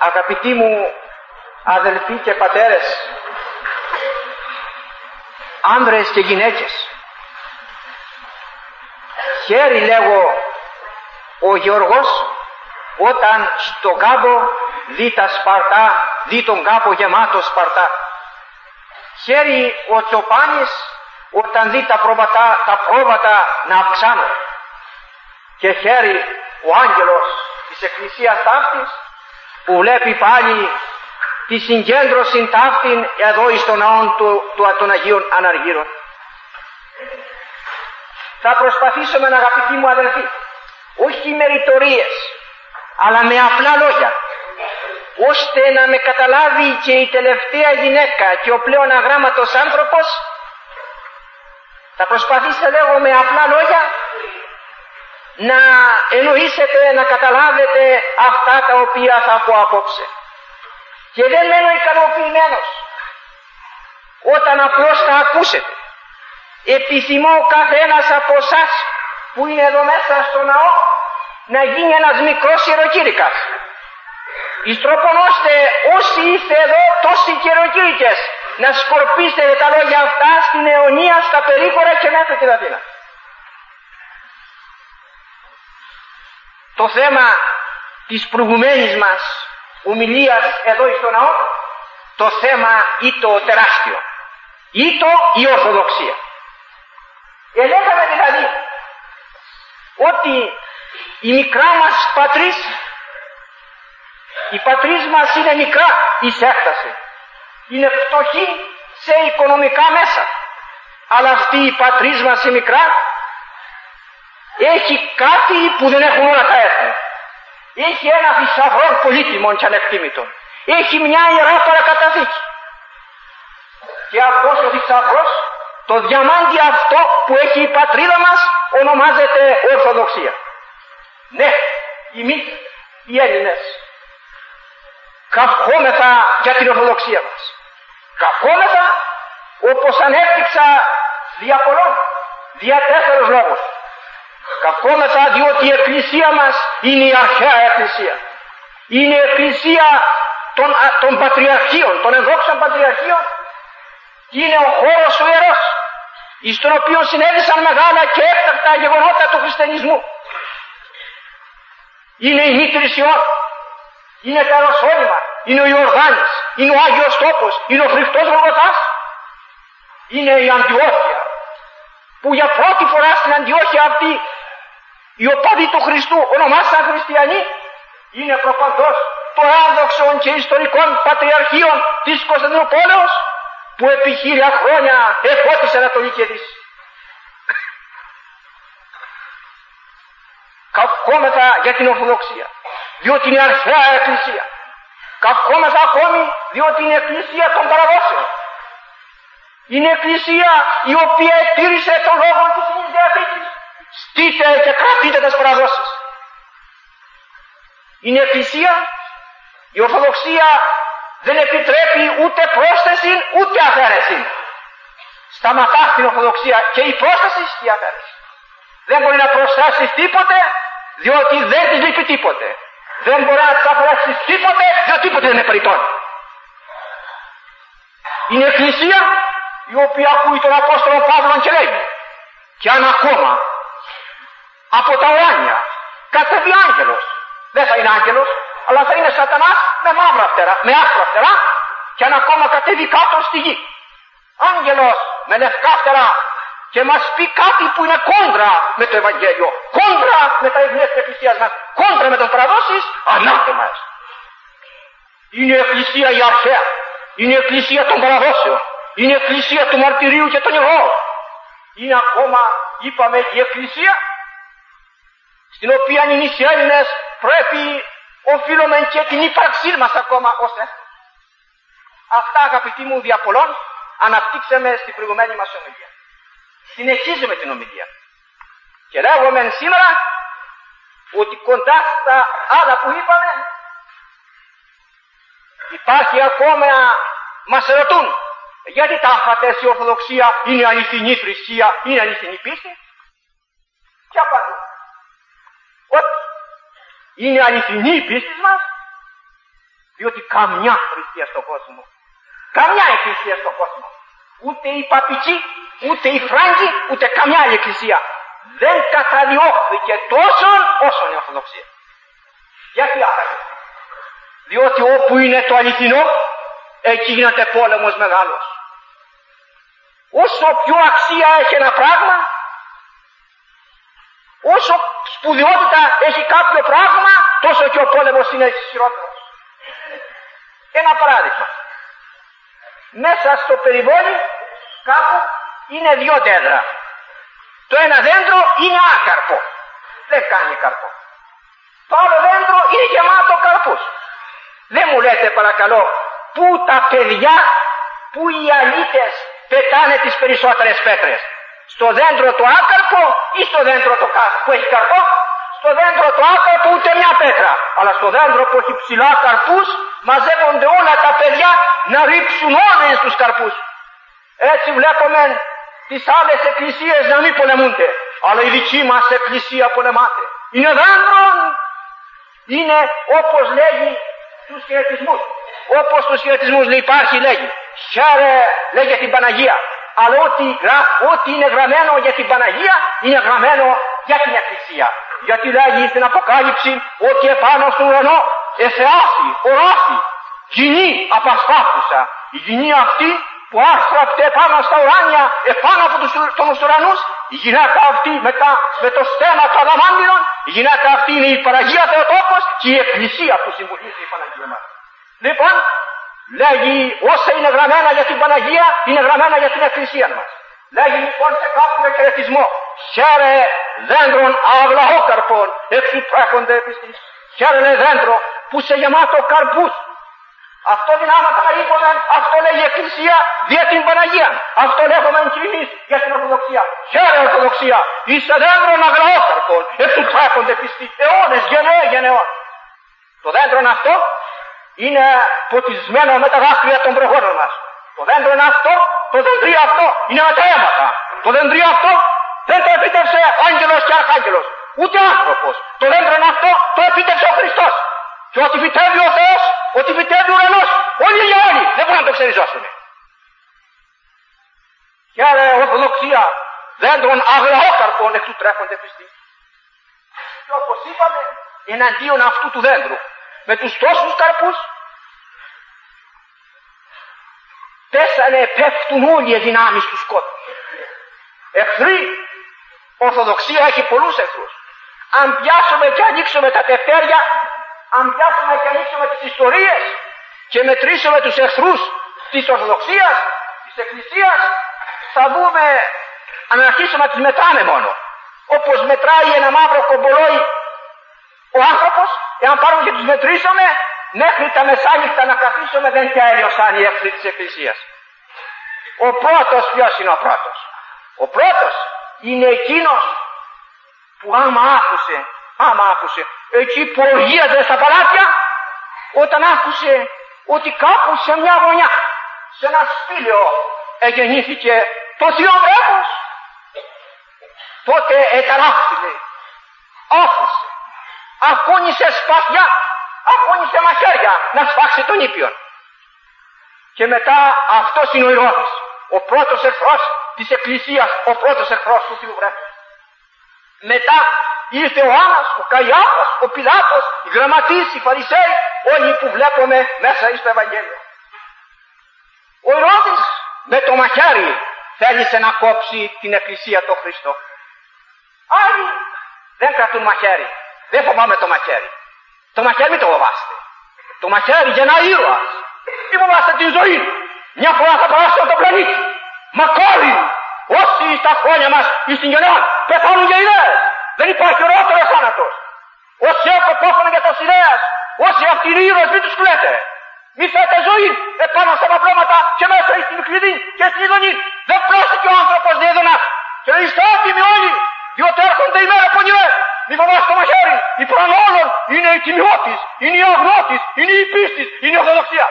Αγαπητοί μου αδελφοί και πατέρες, άνδρες και γυναίκες, χαίρει, λέγω, ο Γεωργός όταν στον κάμπο δει τα Σπαρτά, δει τον κάμπο γεμάτο Σπαρτά. Χαίρει ο Τσοπάνης όταν δει τα πρόβατα να αυξάνουν. Και χαίρει ο άγγελος της Εκκλησίας ταύτης που βλέπει πάλι τη συγκέντρωση ταύτην εδώ εις τον ναό των Αγίων Αναργύρων. Θα προσπαθήσουμε, αγαπητοί μου αδελφοί, όχι με ρητορίες, αλλά με απλά λόγια, ώστε να με καταλάβει και η τελευταία γυναίκα και ο πλέον αγράμματος άνθρωπος. Θα προσπαθήσω, λέγω, με απλά λόγια να εννοήσετε, να καταλάβετε αυτά τα οποία θα πω απόψε. Και δεν μένω ικανοποιημένος όταν απλώς τα ακούσετε. Επιθυμώ ο καθένας από εσάς που είναι εδώ μέσα στο ναό να γίνει ένας μικρός ιεροκήρυκας, εις τρόπον ώστε όσοι είστε εδώ τόσοι ιεροκήρυκες να σκορπίσετε τα λόγια αυτά στην αιωνία, στα περίγωρα και μέσα στην Αθήνα. Το θέμα της προηγουμένης μας ομιλίας εδώ στο ναό, το θέμα ή το τεράστιο, ή το η Ορθοδοξία. Λέγαμε δηλαδή ότι η μικρά μας πατρίς, η πατρίς μας είναι μικρά εις έκταση, είναι φτωχή σε οικονομικά μέσα, αλλά αυτή η πατρίς μας η μικρά έχει κάτι που δεν έχουν όλα τα έθνη. Έχει ένα θησαυρό πολύτιμο και ανεκτήμητο. Έχει μια ιερά παρακαταθήκη. Και αυτός ο θησαυρός, το διαμάντι αυτό που έχει η πατρίδα μας, ονομάζεται Ορθοδοξία. Ναι, εμείς οι Έλληνες καυχόμεθα για την Ορθοδοξία μας. Καυχόμεθα, όπως ανέπτυξα δια πολλών, δια 4 λόγους. Καυχόμεθα διότι η Εκκλησία μας είναι η αρχαία Εκκλησία. Είναι η Εκκλησία των Πατριαρχείων, των ενδόξων Πατριαρχείων, και είναι ο χώρος ο ιερός, εις τον οποίο συνέβησαν μεγάλα και έκτακτα γεγονότα του χριστιανισμού. Είναι η Μήτρης Ιών, είναι τα Ιεροσόλυμα, είναι ο Ιορδάνης, είναι ο Άγιος Τόπος, είναι ο φρικτός Γολγοθάς, είναι η Αντιόχεια, που για πρώτη φορά στην Αντιόχεια αυτή οι οπαδοί του Χριστού ονομάσαν χριστιανοί. Είναι προπαντός των ένδοξων και ιστορικών πατριαρχείων της Κωνσταντινούπολεως, που επί 1000 χρόνια εφώτισε Ανατολική Δύση. Καυχόμεθα για την Ορθοδοξία, διότι είναι αρχαία Εκκλησία. Καυχόμεθα ακόμη διότι είναι Εκκλησία των παραδόσεων. Είναι Εκκλησία η οποία ετήρησε τον λόγο της Ιερής Διαθήκης. Στείτε και κρατείτε τις παραδόσεις. Είναι Εκκλησία, η Ορθοδοξία δεν επιτρέπει ούτε πρόσθεση ούτε αφαίρεση. Σταματά στην Ορθοδοξία και η πρόσθεση και η αφαίρεση. Δεν μπορεί να προσθέσει τίποτε, διότι δεν της λείπει τίποτε. Δεν μπορεί να της αφαιρέσει τίποτε, διότι τίποτε δεν είναι περιττόν. Είναι Εκκλησία η οποία ακούει τον Απόστολο Παύλο και λέει, και αν ακόμα από τα ουράνια κατέβει άγγελος, δεν θα είναι άγγελος, αλλά θα είναι σατανάς με μαύρα φτερά, με άσπρα φτερά, και αν ακόμα κατέβει κάτω στη γη, άγγελος με λευκά φτερά, και μας πει κάτι που είναι κόντρα με το Ευαγγέλιο, κόντρα με τα εθνές της Εκκλησίας μας, κόντρα με τις παραδόσεις, ανάθεμα. Είναι η Εκκλησία η αρχαία, είναι η Εκκλησία των παραδόσεων, είναι η Εκκλησία του μαρτυρίου και των ηρώων. Είναι ακόμα, είπαμε, η Εκκλησία στην οποία εμείς οι Έλληνες πρέπει οφείλουμε και την ύπαρξή μας ακόμα ως έθνος. Αυτά, αγαπητοί μου, δια πολλών αναπτύξαμε στην προηγουμένη μας ομιλία. Συνεχίζουμε την ομιλία και λέγουμε σήμερα ότι κοντά στα άλλα που είπαμε υπάρχει ακόμα, μας ρωτούν, γιατί τα αφατές η Ορθοδοξία είναι αληθινή θρησκεία, είναι αληθινή πίστη? Και απαντούν ότι είναι αληθινή η πίστη μας, Διότι καμιά θρησκεία στον κόσμο, καμιά εκκλησία στον κόσμο, ούτε η παπική, ούτε η Φράγκη, ούτε καμιά άλλη εκκλησία δεν καταδιώχθηκε τόσο όσο η Ορθοδοξία. Γιατί άραγε? Διότι όπου είναι το αληθινό, εκεί γίνεται πόλεμος μεγάλος. Όσο πιο αξία έχει ένα πράγμα, όσο σπουδαιότητα έχει κάποιο πράγμα, τόσο και ο πόλεμος είναι ισχυρότερος. Ένα παράδειγμα. Μέσα στο περιβόλι κάπου είναι δύο δέντρα. Το ένα δέντρο είναι άκαρπο, δεν κάνει καρπό. Το άλλο δέντρο είναι γεμάτο καρπούς. Δεν μου λέτε παρακαλώ πού τα παιδιά, πού οι αλήτες πετάνε τις περισσότερες πέτρες? Στο δέντρο το άκαρπο ή στο δέντρο το που έχει καρπό? Στο δέντρο το άκαρπο ούτε μια πέτρα. Αλλά στο δέντρο που έχει ψηλά καρπούς μαζεύονται όλα τα παιδιά να ρίξουν όλες τους καρπούς. Έτσι βλέπουμε τις άλλες εκκλησίες να μην πολεμούνται. Αλλά η δική μας εκκλησία πολεμάται. Είναι δέντρο. Είναι όπως λέγει τους χαιρετισμούς. Όπως τους χαιρετισμούς υπάρχει λέγει. Χαίρε λέγει την Παναγία. Αλλά ό,τι είναι γραμμένο για την Παναγία είναι γραμμένο για την εκκλησία. Γιατί λέγει στην Αποκάλυψη ότι επάνω στον ουρανό εθεάσει, οράσει, γυνή απασπάθουσα. Η γυνή αυτή που άστραφτε επάνω στα ουράνια, επάνω από τους ουρανούς, η γυναίκα αυτή με το στέμα των αδαμάντινων, η γυναίκα αυτή είναι η Παναγία Θεοτόκος και η εκκλησία που συμβολίζει η Παναγία μας. Λοιπόν, λέγει όσα είναι γραμμένα για την Παναγία είναι γραμμένα για την εκκλησία μας. Λέγει λοιπόν σε κάποιο χαιρετισμό, χαίρε δέντρων αυλαχόκαρπων, έξω τρέχονται επιστής. Χαίρε δέντρο που σε γεμάτο καρπούς. Αυτό δυνάματα να είπαμε, αυτό λέει η εκκλησία δια την Παναγία. Αυτό λέγουμε κι εμείς για την Ορθοδοξία. Χαίρε Ορθοδοξία, είσαι δέντρων αυλαχόκαρπων, έξω τρέχονται επιστής. Αιώνες, γενεών. Το δέντρο αυτό είναι ποτισμένο με τα δάκρυα των προγόνων μας. Το δέντρο αυτό, το δεντρίο αυτό είναι με τα αίματα. Το δεντρίο αυτό δεν το επίτευξε άγγελος και αρχάγγελος, ούτε άνθρωπος. Το δέντρο αυτό το επίτευξε ο Χριστός. Και ότι φυτεύει ο Θεός, ότι φυτεύει ο ουρανός, όλοι για όλοι δεν μπορούν να το ξεριζώσουν. Χαίρε Ορθοδοξία, δέντρων αγλαόκαρπων εξού τρέχονται πιστοί. Και όπως είπαμε, εναντίον αυτού του δέντρου, με τους τόσους καρπούς, πέσανε, πέφτουν όλοι οι δυνάμεις του σκότου. Εχθροί, Ορθοδοξία έχει πολλούς εχθρούς. Αν πιάσουμε και ανοίξουμε τα τευτέρια, αν πιάσουμε και ανοίξουμε τις ιστορίες και μετρήσουμε τους εχθρούς της Ορθοδοξίας, της Εκκλησίας, θα δούμε, αν αρχίσουμε να τις μετράμε μόνο. Όπως μετράει ένα μαύρο κομπολόι ο άνθρωπος, εάν πάρουμε και τους μετρήσουμε, μέχρι τα μεσάνυχτα να καθίσουμε δεν τέλειωσαν οι εχθροί της Εκκλησίας. Ο πρώτος ποιος είναι ο πρώτος? Ο πρώτος είναι εκείνος που άμα άκουσε, εκεί που οργίαζε στα παλάτια, όταν άκουσε ότι κάπου σε μια γωνιά, σε ένα σπήλαιο εγεννήθηκε το Θείο Βρέφος, τότε εταράχθηκε, άφησε, αφώνησε σπαθιά, αφώνησε μαχαίρια να σφάξει τον ήπιον. Και μετά αυτός είναι ο ηρώδης, ο πρώτος εχθρός της Εκκλησίας, ο πρώτος εχθρός του Θείου Βρέφους. Μετά ήρθε ο Άννας, ο Καϊάφας, ο Πιλάτος, οι γραμματείς, οι Φαρισαίοι, όλοι που βλέπουμε μέσα στο Ευαγγέλιο. Ο Ηρώδης με το μαχαίρι θέλησε να κόψει την Εκκλησία του Χριστό. Άλλοι δεν κρατούν μαχαίρι. Δεν φοβάμαι το μαχαίρι. Το μαχαίρι μην το φοβάστε. Το μαχαίρι γεννά ήρωας. Μην φοβάστε την ζωή. Μια φορά θα περάσουμε τον πλανήτη. Μακάρι όσοι στα χρόνια μας ή στην γενιά πεθάνουν για ιδέες. Δεν υπάρχει ωραίος θάνατος. Όσοι αποπόφανε για τα ιδέες, όσοι αυτοί οι ήρωες μην τους κλαίτε. Μη θέτε ζωή επάνω στα παπλώματα και μέσα στην κλειδί και στην ειδονή. Δεν πρόσθεκε ο άνθρωπος διεδονά. Και είστε άτιμοι όλοι, διότι έρχονται οι μέρες πονηρές. Μη φοβάστε το μαχαίρι. Η πάνω όλων είναι η τιμιώτης, είναι η αγνώτης, είναι η πίστης, είναι η Ορθοδοξία.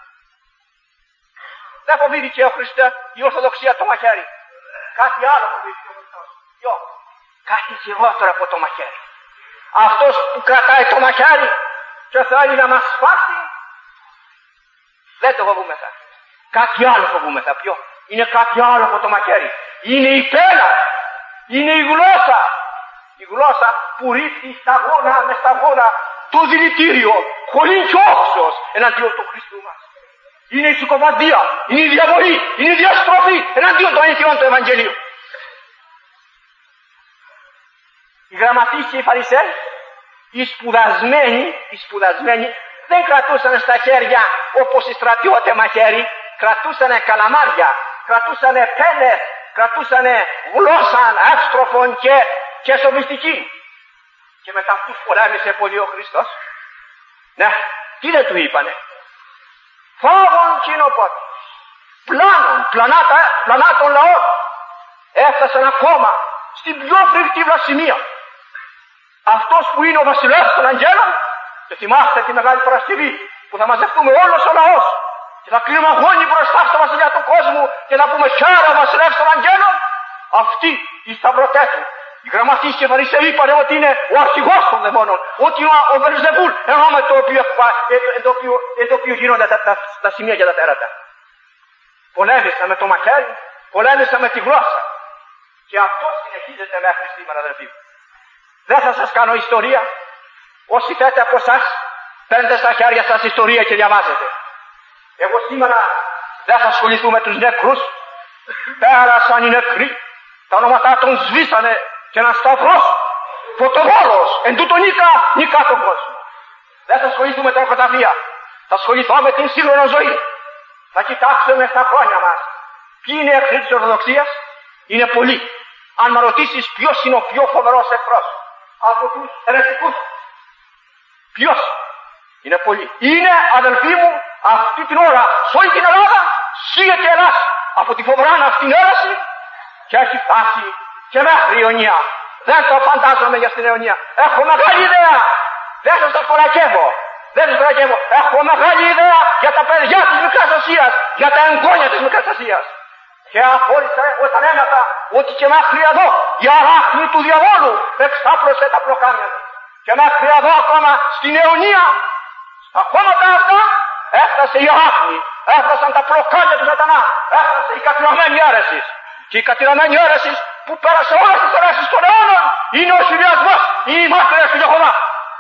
Δεν φοβήθηκε ο Χριστός η Ορθοδοξία το μαχαίρι. Κάτι άλλο φοβήθηκε ο Χριστός. Κάτι χειρότερο από το μαχαίρι. Αυτός που κρατάει το μαχαίρι και θέλει να μας σπάσει, Δεν το φοβούμεθα. Κάτι άλλο φοβούμεθα. Ποιο? Είναι κάτι άλλο από το μαχαίρι. Είναι η πένα. Είναι η γλώσσα. Η γλώσσα που ρίχνει σταγόνα με σταγόνα το δηλητήριο, χωρίς και όξος εναντίον του Χριστού μας. Είναι η συκοφαντία, είναι η διαβολή, είναι η διαστροφή εναντίον των αιτιών του Ευαγγελίου. Οι γραμματείς και οι Φαρισαίοι, οι σπουδασμένοι, δεν κρατούσαν στα χέρια όπως οι στρατιώτες μαχαίρι, κρατούσαν καλαμάρια, κρατούσαν πένες, κρατούσαν γλώσσα εύστροφων και σοφιστική. Και μετά αυτούς πολέμησε πολύ ο Χριστός. Ναι, τι δεν του είπανε? Φόβον κοινοπότης, πλανά των λαών. Έφτασαν ακόμα στην πιο φρικτή βλασιμία. Αυτός που είναι ο βασιλεύς των αγγέλων, και θυμάστε τη Μεγάλη Παρασκευή που θα μαζευτούμε όλος ο λαός και θα κλείνουμε αγώνι μπροστά στο βασιλιά του κόσμου και θα πούμε χαίρε ο βασιλεύς των αγγέλων. Αυτοί οι σταυρωτές του, οι γραμματείς και οι Φαρισαίοι είπανε ότι είναι ο αρχηγός των δαιμόνων, ότι είναι ο Βελζεβούλ, ενώ με το οποίο γίνονται τα σημεία και τα τέρατα. Πολέμησα με το μαχαίρι, πολέμησα με τη γλώσσα. Και αυτό συνεχίζεται μέχρι σήμερα, αδελφοί. Δεν θα σας κάνω ιστορία. Όσοι θέτε από εσάς, παίρνετε στα χέρια σας ιστορία και διαβάζετε. Εγώ σήμερα δεν θα ασχοληθώ με τους νεκρούς. Πέρασαν οι νεκροί. Τα ονόματά των σβήσανε και ένα σταυρός φωτοβόλος εν τούτο νικά τον κόσμο. Δεν θα ασχοληθούμε με τα ορκοταφεία. Θα ασχοληθώ με την σύγχρονη ζωή. Θα κοιτάξουμε στα χρόνια μας. Ποιοι είναι εχθροί της Ορθοδοξίας? Είναι πολλοί. Αν με ρωτήσεις ποιος είναι ο πιο φοβερός εχθρός από τους αιρετικούς, ποιος? Είναι πολλοί. Είναι, αδελφοί μου, αυτή την ώρα σε όλη την Ελλάδα σύγεται Ελλάς από τη φοβερά αυτήν αίρεση και έχει φτάσει και μέχρι Ιωνία. Δεν το φαντάζομαι για στην Ιωνία. Έχω μεγάλη ιδέα. Δεν σας τα φορακεύω. Έχω μεγάλη ιδέα για τα παιδιά της Μικράς Ασίας, για τα εγγόνια της Μικράς Ασίας. Και απόλυτα όταν έμαθα ότι και μέχρι εδώ η αράχνη του διαβόλου εξάπλωσε τα πλοκάμια του. Και μέχρι εδώ ακόμα στην αιωνία, στα χώματα αυτά, έφτασε η αράχνη, έφτασαν τα πλοκάμια του σατανά, έφτασε η κατηραμένη αίρεση. Και η κατηραμένη αίρεση που πέρασε όλες τις αιρέσεις των αιώνων είναι ο χιλιασμός, οι μάρτυρες του Ιεχωβά.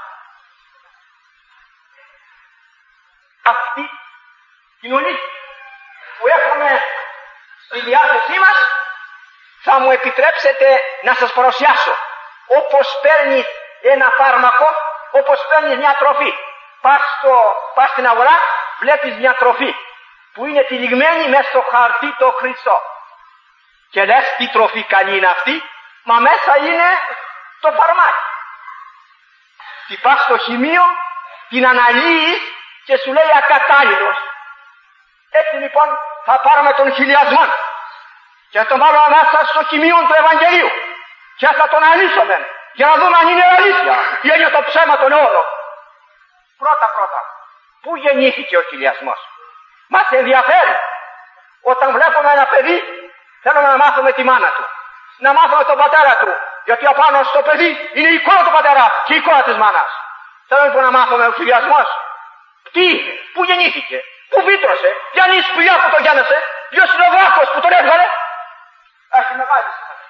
Αυτή την ολίγη που έχουμε στη διάθεσή μας θα μου επιτρέψετε να σας παρουσιάσω όπως παίρνεις ένα φάρμακο, όπως παίρνεις μια τροφή. Πας στην αγορά, βλέπεις μια τροφή που είναι τυλιγμένη μέσα στο χαρτί το χρυσό και λες τι τροφή καλή είναι αυτή, μα μέσα είναι το φαρμάκι. Τι πας στο χημείο, την αναλύεις και σου λέει ακατάλληλος. Έτσι λοιπόν θα πάρουμε τον χιλιασμό και θα τον βάλουμε μέσα στο χημείο του Ευαγγελίου και θα τον αναλύσουμε για να δούμε αν είναι αλήθεια ή είναι το ψέμα των αιώνων. Πρώτα, πού γεννήθηκε ο χιλιασμός? Μας ενδιαφέρει. Όταν βλέπουμε ένα παιδί, θέλουμε να μάθουμε τη μάνα του, να μάθουμε τον πατέρα του, γιατί απάνω στο παιδί είναι η εικόνα του πατέρα και η εικόνα της μάνας. Θέλουμε λοιπόν να μάθουμε ο χιλιασμός. Τι, πού γεννήθηκε, πού βήτρωσε, ποια είναι η σπηλιά που τον γέννησε, ποιος είναι ο βράχος που τον έβγαλε. Έχει μεγάλη σημασία.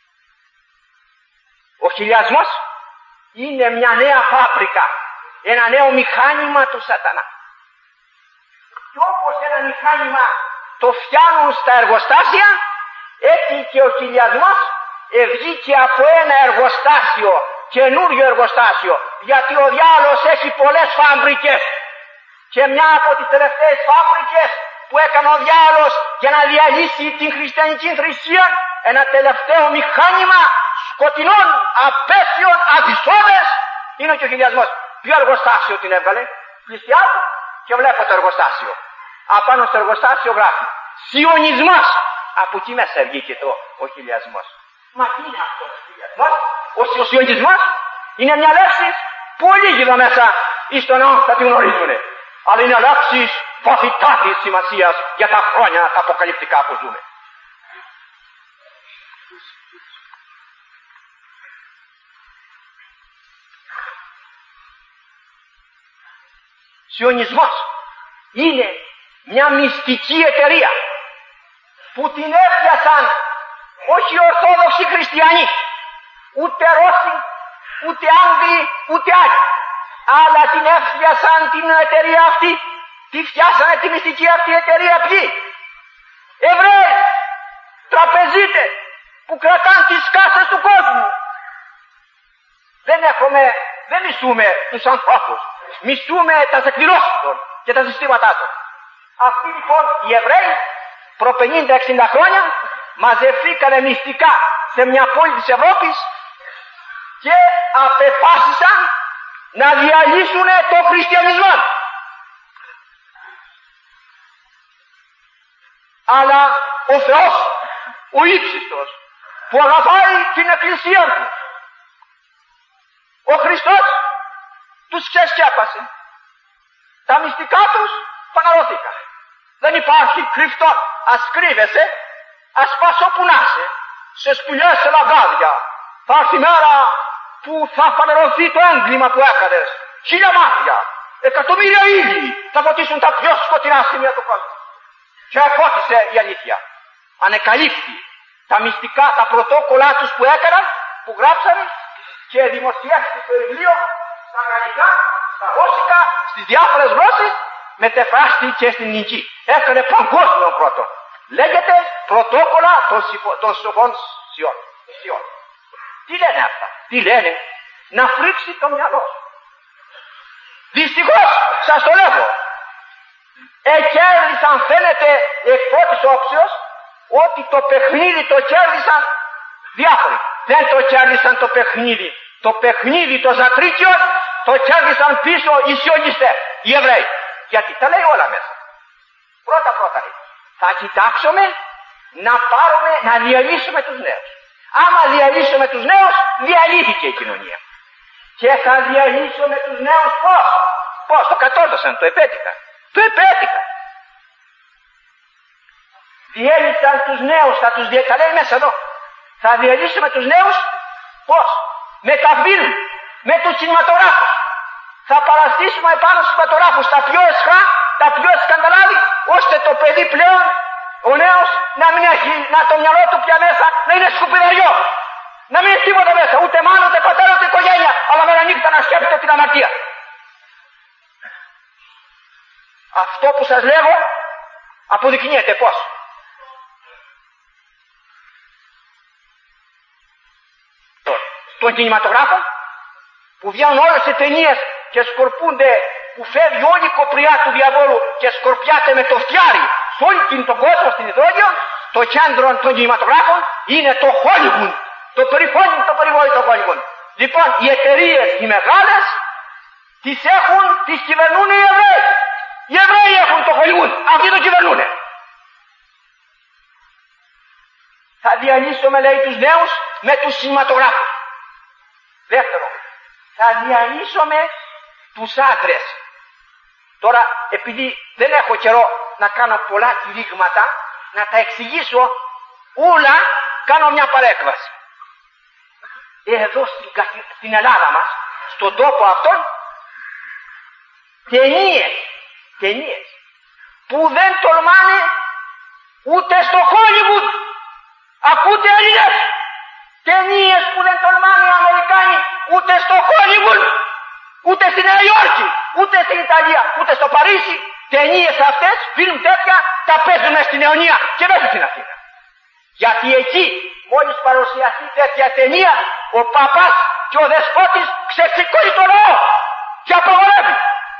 Ο χιλιασμός είναι μια νέα φάμπρικα, ένα νέο μηχάνημα του σατανά. Και όπως ένα μηχάνημα το φτιάνουν στα εργοστάσια, έτσι και ο χιλιασμός βγήκε από ένα εργοστάσιο, καινούριο εργοστάσιο, γιατί ο διάολος έχει πολλές φάμπρικες και μια από τις τελευταίες φάμπρικες που έκανε ο διάολος για να διαλύσει την χριστιανική θρησκεία, ένα τελευταίο μηχάνημα σκοτεινών, απέσιων, αδυσόδες, είναι και ο χιλιασμός. Ποιο εργοστάσιο την έβγαλε? Πλησιάζω και βλέπω το εργοστάσιο. Απάνω στο εργοστάσιο γράφει Σιωνισμός. Από εκεί μέσα βγήκε ο χιλιασμός. Μα τι είναι αυτό ο χιλιασμός? Ο Σιωνισμός είναι μια λέξη που λίγοι εδώ μέσα εις τον ναό θα την γνωρίζουν. Αλλά είναι λέξη βαθυτάτης σημασίας για τα χρόνια τα αποκαλυπτικά που ζούμε. Σιωνισμός είναι μια μυστική εταιρεία που την έφτιασαν όχι οι Ορθόδοξοι Χριστιανοί, ούτε Ρώσοι, ούτε Άγγλοι, ούτε άλλοι, αλλά την έφτιασαν την εταιρεία αυτή, τη φτιάσανε τη μυστική αυτή εταιρεία ποιοι? Εβραίοι, τραπεζίτες που κρατάνε τις κάσες του κόσμου. Δεν μισούμε τους ανθρώπους, μισούμε τα εκδηλώσεις των και τα συστήματά των. Αυτοί λοιπόν οι Εβραίοι προ 50-60 χρόνια μαζευθήκανε μυστικά σε μια πόλη της Ευρώπης και απεφάσισαν να διαλύσουν τον χριστιανισμό. Αλλά ο Θεός, ο ύψιστος, που αγαπάει την εκκλησία του, ο Χριστός τους ξεσκέπασε. Τα μυστικά τους φανερώθηκαν. Δεν υπάρχει κρυφτό. Ας κρύβεσαι, ας πας όπου να είσαι, σε σπηλιές, σε λαγάδια. Θα έρθει η μέρα που θα φανερωθεί το έγκλημα που έκανες. 1000 μάτια, εκατομμύρια ήλιοι θα φωτίσουν τα πιο σκοτεινά σημεία του κόσμου. Και φώτισε η αλήθεια. Ανεκαλύφθη τα μυστικά, τα πρωτόκολλα τους που έκαναν, που γράψανε και δημοσιεύτηκε το βιβλίο στα γαλλικά, στα ρώσικα, στις διάφορες γλώσσες, μετεφράστηκε στην ελληνική. Έκανε παγκόσμιο πρώτο. Λέγεται πρωτόκολλα των σοφών σιών. Τι λένε αυτά? Τι λένε? Να φρίξει το μυαλό σου. Δυστυχώς σας το λέγω. Κέρδισαν, φαίνεται εκ πρώτης όψεως, ότι το παιχνίδι το κέρδισαν διάφοροι. Δεν το κέρδισαν το παιχνίδι. Το παιχνίδι των ζατρίκιων το κέρδισαν πίσω οι σιωνιστές, οι Εβραίοι. Γιατί τα λέει όλα μέσα. Πρώτα λέει. Θα κοιτάξουμε να διαλύσουμε τους νέους. Άμα διαλύσουμε τους νέους, διαλύθηκε η κοινωνία. Και θα διαλύσουμε τους νέους πώς? Το κατόρθωσαν, το επέτυχαν. Διέλυσαν τους νέους, τα λέει μέσα εδώ. Θα διαλύσουμε τους νέους πώς? Με τα φιλμ, με τους κινηματογράφους. Θα παραστήσουμε επάνω στους κινηματογράφους τα πιο εσχρά, τα πιο σκανδαλάδι, ώστε το παιδί πλέον, ο νέος, να μην έχει, το μυαλό του πια μέσα να είναι σκουπιδαριό. Να μην έχει τίποτα μέσα, ούτε μάνα, ούτε πατέρα, ούτε οικογένεια, αλλά μέρα νύχτα να σκέφτεται την αμαρτία. Αυτό που σας λέγω αποδεικνύεται πώς? Των κινηματογράφων που βγαίνουν όλες οι ταινίες και σκορπούνται, που φεύγει όλη η κοπριά του διαβόλου και σκορπιάται με το φτιάρι σε όλη τον κόσμο στην Ιδρόγειο, το κέντρο των κινηματογράφων είναι το Hollywood, το περιβόητο Hollywood. Λοιπόν, οι εταιρείες οι μεγάλες τις κυβερνούν οι Εβραίοι. Οι Εβραίοι έχουν το Hollywood, αυτοί το κυβερνούν. Θα διαλύσουμε, λέει, τους νέους με τους κινηματογράφους. Δεύτερο, θα διαλύσουμε τους άντρες. Τώρα, επειδή δεν έχω καιρό να κάνω πολλά κηρύγματα, να τα εξηγήσω όλα, κάνω μια παρέκβαση. Εδώ στην Ελλάδα μας, στον τόπο αυτόν, ταινίες που δεν τολμάνε ούτε στο Hollywood. Ακούτε, Έλληνες? Ταινίες που δεν τολμάνε οι Αμερικάνοι ούτε στο Hollywood, ούτε στη Νέα Υόρκη, ούτε στην Ιταλία, ούτε στο Παρίσι. Ταινίες αυτές, φιλμ τέτοια, τα παίζουν στην Αιωνία και μέσα στην Αθήνα. Γιατί εκεί, μόλις παρουσιαστεί τέτοια ταινία, ο Παπάς και ο Δεσπότης ξεξηκώνει το λαό και απαγορεύει.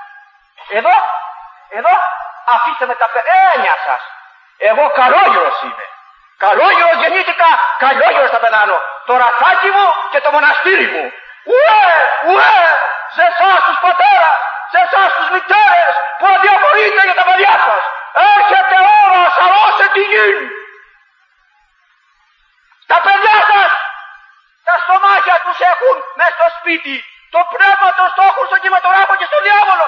Εδώ, αφήστε με τα παιδιά σας. Εγώ καλόγερος είμαι. Καλόγερος γεννήθηκα, καλόγερος θα πεθάνω. Το ραφάκι μου και το μοναστήρι μου. Ουέ, σε εσάς τους πατέρας, σε εσάς τους μητέρες που αδιαφορείτε για τα παιδιά σας. Έρχεται ώρα, σαρώστε τη γη. Τα παιδιά σας, τα στομάχια τους έχουν μες στο σπίτι. Το πνεύμα τους το έχουν στον κινηματογράφο και στον διάβολο.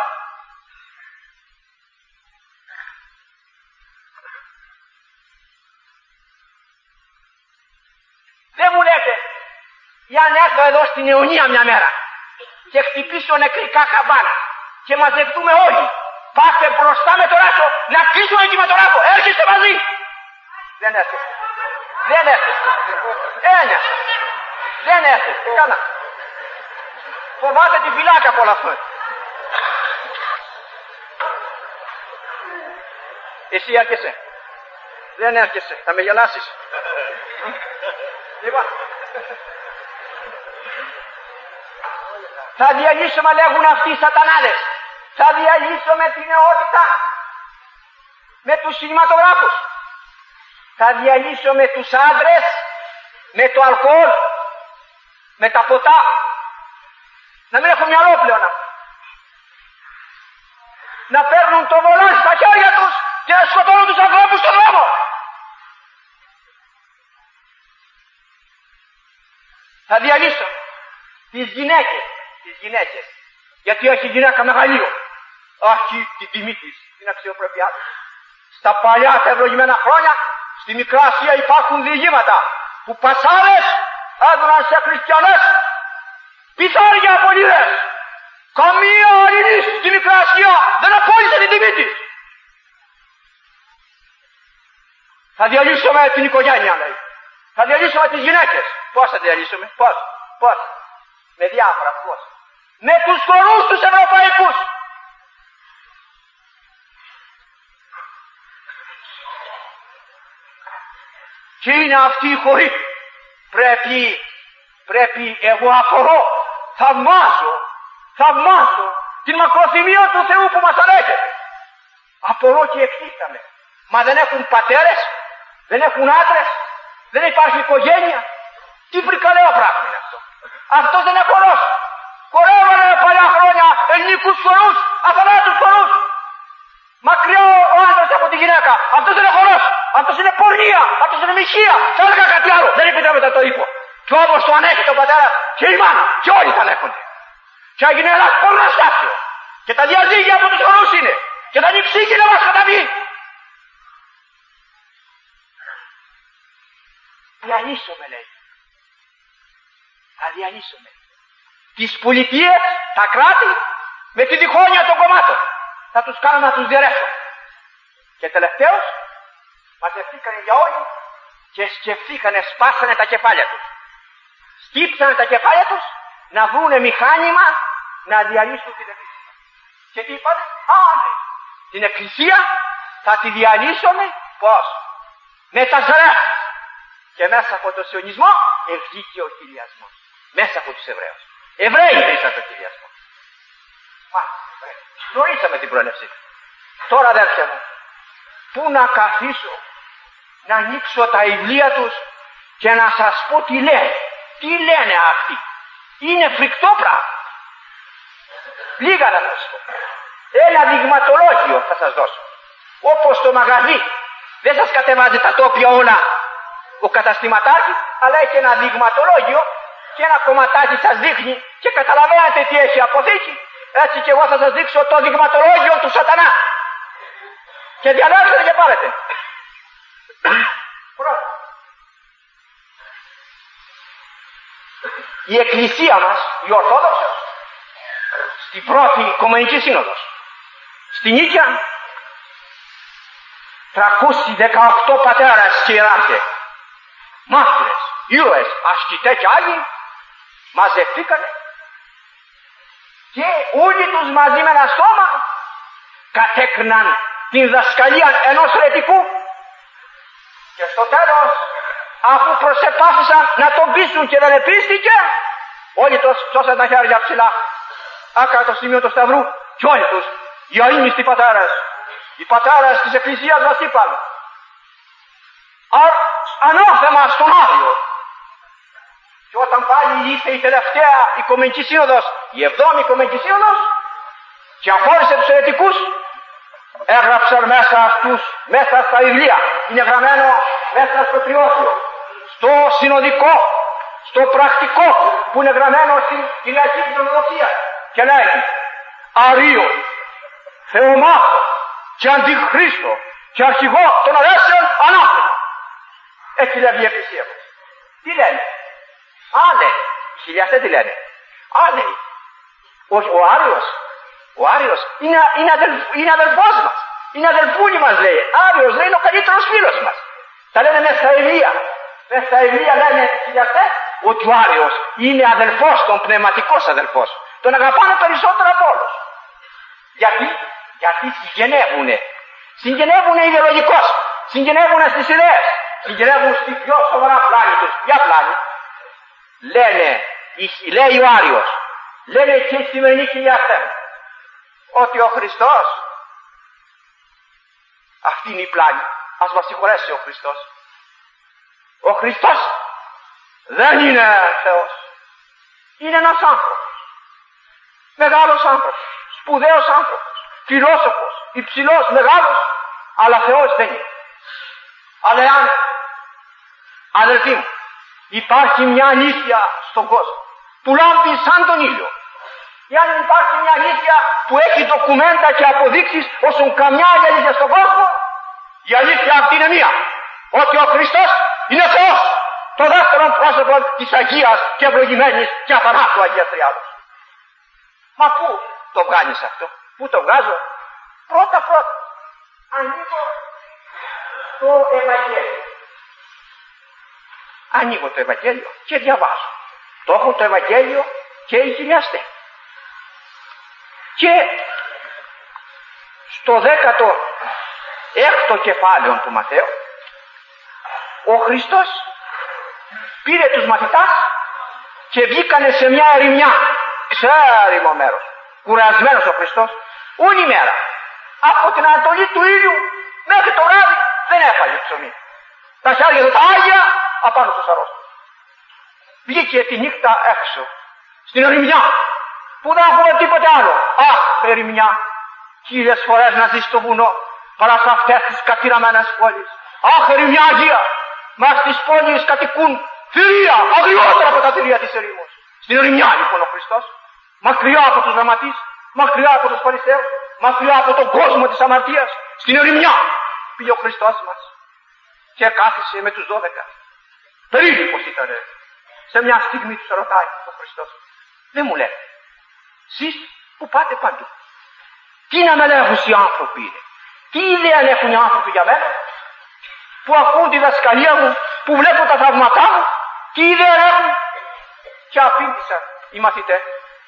Δεν μου λέτε, για να έρθω εδώ στην Αιωνία μια μέρα και χτυπήσω νεκρικά καμπάνα και μαζευτούμε όλοι, πάτε μπροστά με το ράσο να κλείσουμε εκεί με τον Άπο. Έρχεστε μαζί. Δεν έρχεστε. Δεν έρχεστε. Δεν έρχεστε. Καλά. Φοβάται τη φυλάκα από όλα αυτά. Εσύ έρχεσαι. Δεν έρχεσαι. Θα με γελάσεις. Λοιπόν. Θα διαλύσουμε, λέγουν αυτοί οι σατανάδες. Θα διαλύσουμε την νεότητα με τους κινηματογράφους. Θα διαλύσουμε τους άντρες με το αλκοόλ, με τα ποτά. Να μην έχουν μυαλό πλέον. Να παίρνουν το βολάν στα χέρια τους και να σκοτώνουν τους ανθρώπους στον δρόμο. Θα διαλύσουμε τις γυναίκες. Γιατί έχει γυναίκα μεγαλείο. Αχ, την τιμή της, την αξιοπρέπειά της. Στα παλιά τα ευλογημένα χρόνια, στη Μικρά Ασία υπάρχουν διηγήματα που πασάρες έδωναν σε χριστιανές πιθάρια απολύδες. Καμία αλληλής στη Μικρά Ασία δεν απόλυσε την τιμή της. Θα διαλύσουμε την οικογένεια, λέει. Θα διαλύσουμε τις γυναίκες. Πώς θα διαλύσουμε, πώς. Με διάφορα, πώς. Με τους χορούς τους ευρωπαϊκούς. Και είναι αυτοί οι χωροί. Πρέπει εγώ απορώ, θαυμάζω την μακροθυμία του Θεού που μας ανέχεται. Απορώ και εκτίσταμε. Μα δεν έχουν πατέρες, δεν έχουν άντρες, δεν υπάρχει οικογένεια. Τι φρικαλαίο πράγμα είναι αυτό. Αυτός δεν είναι χορός. Χορεύανε παλιά χρόνια ελληνικούς χορούς, αθανάτους χορούς. Μακριά ο άντρας από τη γυναίκα. Αυτός δεν είναι χορός. Αυτός είναι πορνεία. Αυτός είναι μοιχεία. Θα έλεγα κάτι άλλο. Δεν επιτρέπεται το ύπο. Και όμως το ανέχεται ο πατέρας και η μάνα. Και όλοι θα ανέχονται. Και έγινε ένας πορναστάσιο. Και τα διαζύγια από τους χορούς είναι. Και θα είναι η ψυχή να μας καταβεί. Διαλύσουμε, λέει. Θα διαλύσουμε τις πολιτείες, τα κράτη, με τη διχόνοια των κομμάτων. Θα τους κάνουμε να τους διαιρέσουν. Και τελευταίως μαζευτήκανε για όλοι και σκεφτήκανε, σπάσανε τα κεφάλια τους. Σκύψανε τα κεφάλια τους να βρούνε μηχάνημα να διαλύσουν την εκκλησία. Και τι είπανε, την εκκλησία θα τη διαλύσουμε πώς? Με τα ζρέφη. Και μέσα από το σιωνισμό βγήκε ο χιλιασμός. Μέσα από τους Εβραίους. Εβραίοι ήρθαν το χιλιασμό. Γνωρίσαμε την πρόληψη. Τώρα, αδέρφια μου, πού να καθίσω να ανοίξω τα βιβλία τους και να σας πω τι λένε. Τι λένε αυτοί. Είναι φρικτό πράγμα. Λίγα να σας πω. Ένα δειγματολόγιο θα σας δώσω. Όπως το μαγαζί δεν σας κατεβάζει τα τόπια όλα ο καταστηματάρχης, αλλά έχει ένα δειγματολόγιο και ένα κομματάκι σας δείχνει και καταλαβαίνετε τι έχει αποθήκη. Έτσι και εγώ θα σας δείξω το δειγματολόγιο του σατανά. Και διαλέξτε και πάρετε. Πρώτα. Η εκκλησία μας, η Ορθόδοξος, στην πρώτη Οικουμενική Σύνοδος, στην Νίκαια, 318 πατέρας και ιεράρχες, μάρτυρες, ήρωες, ασκητές και άλλοι, μαζευτήκανε και όλοι τους μαζί με ένα σώμα κατέκριναν την δασκαλία ενός αιρετικού και στο τέλος, αφού προσεπάθησαν να τον πείσουν και δεν επίστηκε, όλοι σώσαν τα χέρια ψηλά, άκρα το σημείο του Σταυρού και όλοι τους οι αείμνηστοι πατέρες, οι πατέρες της Εκκλησίας μας είπαν ανάθεμα στον Άδειο. Και όταν πάλι ήρθε η τελευταία Οικουμενική Σύνοδος, η 7η Οικουμενική Σύνοδος, και αφόρησε τους αιρετικούς, έγραψαν μέσα στα βιβλία. Είναι γραμμένο μέσα στο Τριώθιο, στο συνοδικό, στο πρακτικό που είναι γραμμένο στην Κυριακή της Ορθοδοξίας. Και λέει Αρείο, Θεομάχο και Αντιχρίστο και αρχηγό των αρέσεων ανάθεμα. Έτσι λέει η Εκκλησία μας. Τι λένε? Λέει. Οι χιλιαστές τι λένε? Ο Άριος είναι αδελφός μας. Είναι αδελφούλοι μας, λέει. Άριος, λέει, είναι ο καλύτερος φίλος μας. Τα λένε μέσα στα Εβία. Μέσα στα Εβία λένε για αυτές ότι ο Άριος είναι αδελφός, τον πνευματικός αδελφός. Τον αγαπάνε περισσότερο από όλους. Γιατί συγγενεύουνε. Συγγενεύουνε ιδεολογικώς. Συγγενεύουνε στις ιδέες. Συγγενεύουν στη πιο σοβαρά πλάνη τους. Ποια πλάνη? Λέει ο Άριος, λένε και οι σημερινοί χιλιαστές, ότι ο Χριστός, αυτή είναι η πλάνη. Ας μας συγχωρέσει ο Χριστός. Ο Χριστός δεν είναι Θεός. Είναι ένας άνθρωπος. Μεγάλος άνθρωπος. Σπουδαίος άνθρωπος. Φιλόσοφος. Υψηλός, μεγάλος. Αλλά Θεός δεν είναι. Αλλά εάν, αδελφοί μου, υπάρχει μια αλήθεια στον κόσμο που λάμπει σαν τον ήλιο, εάν υπάρχει μια αλήθεια που έχει ντοκουμέντα και αποδείξεις όσον καμιά άλλη αλήθεια στον κόσμο, η αλήθεια αυτή είναι μία. Ότι ο Χριστός είναι Θεός. Το δεύτερο πρόσωπο της Αγίας και ευλογημένης και αθανάτου Αγίας Τριάδος. Μα πού το βγάζεις αυτό? Πού το βγάζω? Πρώτα ανοίγω το Ευαγγέλιο. Ανοίγω το Ευαγγέλιο και διαβάζω. Το έχω το Ευαγγέλιο και οι χιλιαστές. Και στο 16ο κεφάλαιο του Ματθαίου, ο Χριστός πήρε τους μαθητάς και βγήκανε σε μια ερημιά, ξέρημο μέρος, κουρασμένος ο Χριστός, όλη μέρα. Από την ανατολή του ήλιου μέχρι το βράδυ δεν έφαγε ψωμί. Τα χέρια του τα άγια απάνω στους αρρώστους. Βγήκε τη νύχτα έξω, στην ερημιά, που δεν έχουμε τίποτε άλλο. Αχ, ερημιά, χίλιες φορές να ζεις στο βουνό, παρά σε αυτές τις κατηραμένες πόλεις. Αχ, ερημιά Αγία, μας στις πόλεις κατοικούν θηρία, αγριότερα από τα θηρία της ερήμους. Στην ερημιά λοιπόν ο Χριστός, μακριά από τους γραμματείς, μακριά από τους Φαρισαίους, μακριά από τον κόσμο της αμαρτίας, στην ερημιά πήγε ο Χριστός μας και κάθισε με τους 12. Περίπου ήταν. Σε μια στιγμή τους ρωτάει ο Χριστός, δεν μου λέτε, εσείς που πάτε παντού, τι να με λέγουν οι άνθρωποι είναι, τι ιδέα έχουν οι άνθρωποι για μένα, που ακούν τη δασκαλία μου, που βλέπουν τα θαυματά μου, τι ιδέα έχουν? Και απήντησαν οι μαθητές.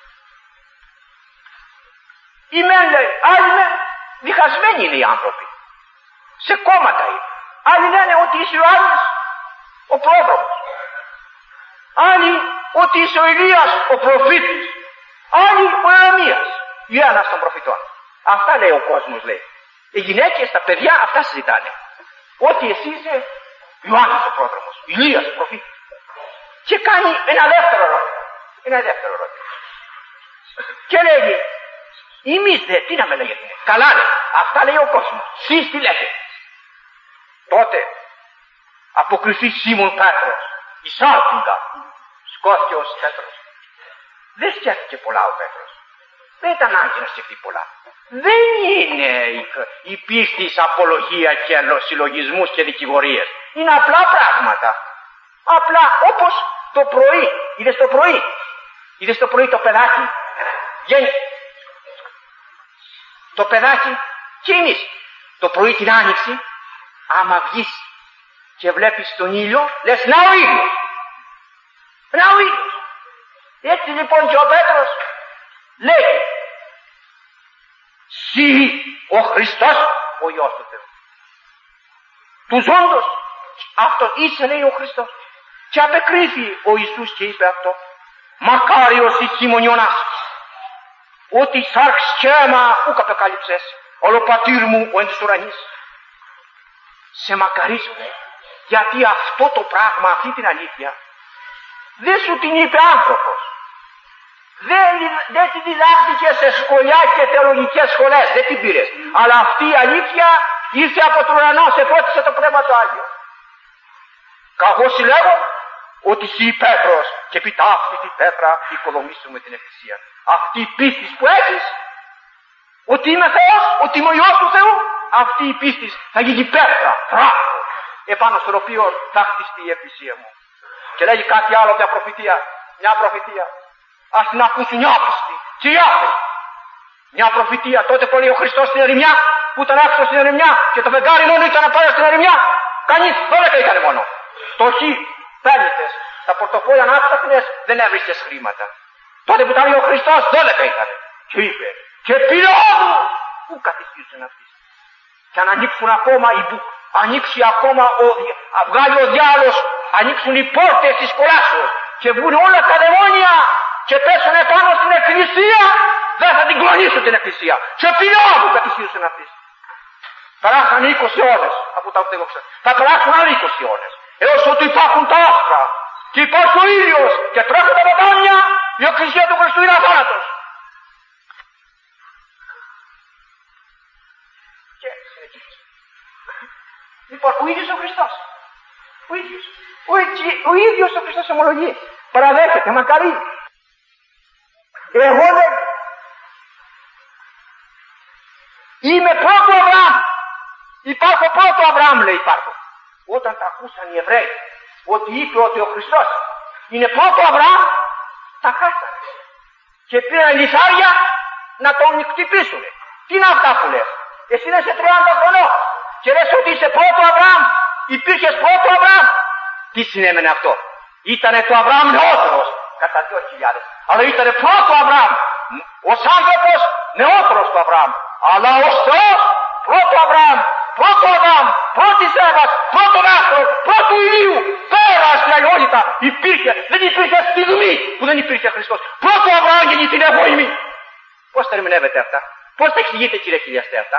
Οι μεν λέει, άλλοι μεν, διχασμένοι είναι οι άνθρωποι, σε κόμματα είναι. Άλλοι λένε ότι είσαι ο Άγιος, ο πρόδρομος. Άλλοι ότι είσαι ο Ηλίας, ο προφήτης. Άλλοι ο Ιερεμίας, ή ένας των προφητών. Αυτά λέει ο κόσμος, λέει. Οι γυναίκες, τα παιδιά, αυτά συζητάνε. Ότι εσύ είσαι Ιωάννης ο πρόδρομος, Ηλίας ο προφήτης. Και κάνει ένα δεύτερο ερώτημα. Και λέγει, εμείς δε, τι να με λέγεται? Καλά λέει, αυτά λέει ο κόσμος. Εσείς τι λέτε? Τότε αποκριθεί Σίμων Πέτρος, η σάρτιγγα, σκόθηκε ως Πέτρος. Δεν σκέφτηκε πολλά ο Πέτρος. Δεν ήταν ανάγκη να σκεφτεί πολλά. Δεν είναι η πίστη απολογία και συλλογισμούς και δικηγορίες. Είναι απλά πράγματα. Απλά όπως το πρωί. Είδες το πρωί το παιδάκι βγαίνει. Το παιδάκι και εμείς. Το πρωί την άνοιξη, άμα βγεις και βλέπεις τον ήλιο, λες να ο ήλιος. Να ο ήλιος. Έτσι λοιπόν και ο Πέτρος λέει, «Συ ο Χριστός, ο Υιός του Θεού». Του ζώντος, αυτό είσαι λέει ο Χριστός. Και απεκρίθη ο Ιησούς και είπε αυτό, «Μακάριος η Σίμων Ιωνάς, ότι σάρξ και αίμα ουκ απεκάλυψες, όλο πατήρ μου ο εν της ουρανής». Σε μακαρίζω, γιατί αυτό το πράγμα, αυτή την αλήθεια, δεν σου την είπε άνθρωπος. Δεν τη διδάχτηκε σε σχολιά και θεολογικές σχολές, δεν την πήρες. Αλλά αυτή η αλήθεια ήρθε από τον ουρανό, σε φώτισε το Πνεύμα το Άγιο. Καγώ συλλέγω ότι εσύ Πέτρος και επί ταύτη τη πέτρα οικοδομήσουμε την εκκλησία. Αυτή η πίστη που έχεις, ότι είμαι Θεός, ότι είμαι ο Υιός του Θεού, αυτή η πίστη θα γίνει πέτρα, φράχο, επάνω στον οποίο θα χτιστεί η εκκλησία μου. Και λέγει κάτι άλλο, μια προφητεία. Ας την ακούσουν οι άπιστοι και οι άθεοι. Μια προφητεία τότε που λέει ο Χριστός στην ερημιά, που ήταν άξιος στην ερημιά και το φεγγάρι μόνο ήταν να πάει στην ερημιά. Κανείς 12 ήταν μόνο. Φτωχοί, πέννητες, τα πορτοφόλια να ψάχνες, δεν έβρισκες χρήματα. Τότε που ήταν ο Χριστός 12 ήταν. Και είπε, και πυλώδου, πού καθιστήσουν αυτοί. Και αν ανοίξουν ακόμα ανοίξει ακόμα, βγάλει ο διάολος, ανοίξουν οι πόρτες της κολάσεως και βγουν όλα τα δαιμόνια και πέσουν πάνω στην εκκλησία, δεν θα την κλονίσουν την εκκλησία. Σε πυλώδου καθιστήσουν αυτοί. Περάσαν 20 ώρες από τα ορθόδοξα. Θα περάσουν άλλοι 20 ώρες. Έως ότι υπάρχουν τα άστρα και υπάρχει ο ήλιος και τρέχουν τα ποτάμια, η εκκλησία του Χριστού είναι αθάνατος. Και συνεχίζει. Λοιπόν, ο ίδιος ο Χριστός. Ο ίδιος ο Χριστός ομολογεί. Παραδέχεται, μακαρί. Εγώ δεν είμαι πρώτο Αβραάμ. Υπάρχω πρώτο Αβραάμ, λέει υπάρχω. Όταν τα ακούσαν οι Εβραίοι ότι είπε ότι ο Χριστός είναι πρώτο Αβραάμ, τα χάσανε. Και πήραν λιθάρια να τον χτυπήσουν. Τι είναι αυτά που λες? Εσύ είσαι 30 χρονών και λες ότι είσαι πρώτο Αβραάμ. Υπήρχες πρώτο Αβραάμ. Τι συνέμενε αυτό? Ήτανε το Αβραάμ νεότερος κατά 2000. Αλλά ήτανε πρώτο Αβραάμ. Ως άνθρωπος νεότερος του Αβραάμ. Αλλά ως Θεός πρώτο Αβραάμ. Πρώτο Αδάμ, πρώτη Εύας, πρώτο άστρο, πρώτου ηλίου, πέρα στην αγιότητα δεν υπήρχε στιγμή που δεν υπήρχε Χριστός. Πρώτο Αβραάμ γεννηθεί εγώ ημί. Πώς τα ερμηνεύετε αυτά? Πώς τα εξηγείτε, κύριε χιλιαστέ, αυτά?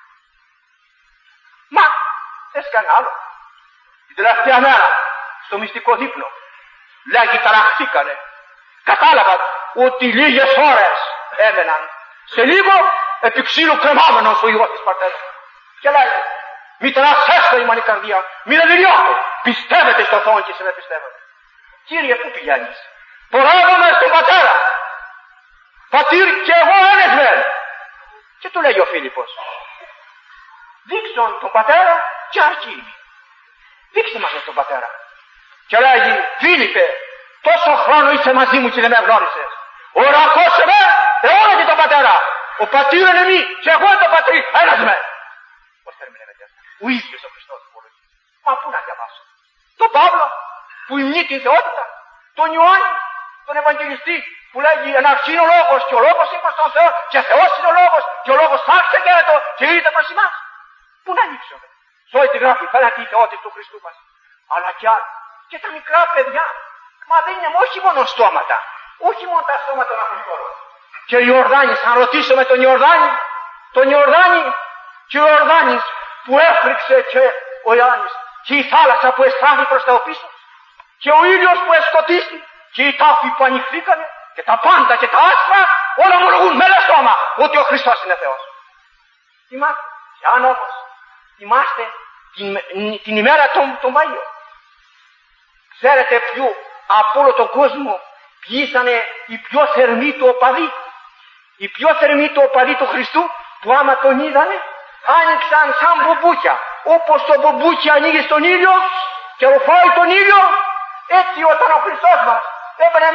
Μα, θες κανένα άλλο? Την τελευταία μέρα, στο μυστικό δείπνο, λέγει ταραχθήκανε. Κατάλαβαν ότι λίγες ώρες έμεναν. Σε λίγο, επί ξύλου κρεμάμενος ο Υιός της Πατέρας. Και λέει, μη τρασέστε η μανή καρδιά, μη ρεδιλιώτε, πιστεύετε στον Θεό και σε με πιστεύετε. Κύριε, πού πηγαίνεις? Πορεύομαι στον Πατέρα. Πατήρ και εγώ ένας μεν. Και του λέει ο Φίλιππος, δείξον τον Πατέρα και αρκεί. Δείξε μας τον Πατέρα. Και λέγει, Φίλιππε, τόσο χρόνο είσαι μαζί μου και δεν με γνώρισες. Ορακώσε με, αιώνατε τον Πατέρα. Ο Πατήρ είναι μη και εγώ είναι τον Πατήρ, ένας μεν. Πώς ερμηνεύεται αυτό? Ο ίδιος ο Χριστός υπολογίζει. Μα πού να διαβάσω? Τον Παύλο που υμνεί την θεότητα, τον Ιωάννη, τον Ευαγγελιστή που λέγει εν αρχή είναι ο λόγος και ο λόγος είναι προς τον Θεό και Θεός είναι ο λόγος και ο λόγος άρχισε γέρετο και ήρθε προς εμάς. Πού να ανοίξουμε? Σε όλη τη γράφη φαίνεται η θεότητα του Χριστού μας. Αλλά κι άλλα. Και τα μικρά παιδιά. Μα δεν είναι όχι μόνο στόματα. Όχι μόνο τα στόματα των Αποστόλων. Και ο Ιορδάνης, αν ρωτήσουμε τον Ιορδάνη και ο Ιορδάνης που έφρυξε και ο Ιωάννης και η θάλασσα που εστράφει προς τα οπίσω και ο ήλιος που εσκοτίστη και οι τάφοι που ανοιχθήκανε και τα πάντα και τα άσπρα όλα ομολογούν με ένα στόμα ότι ο Χριστός είναι Θεός. Θυμάστε, και αν όμως θυμάστε την ημέρα των Μαΐων, ξέρετε ποιο από όλο τον κόσμο ποιοι ήταν οι πιο θερμοί του οπαδοί? Οι πιο θερμοί του οπαδοί του Χριστού που άμα τον είδανε άνοιξαν σαν μπομπούκια. Όπως το μπομπούκι ανοίγει στον ήλιο και ρουφάει τον ήλιο, έτσι όταν ο Χριστός μας έμπαινε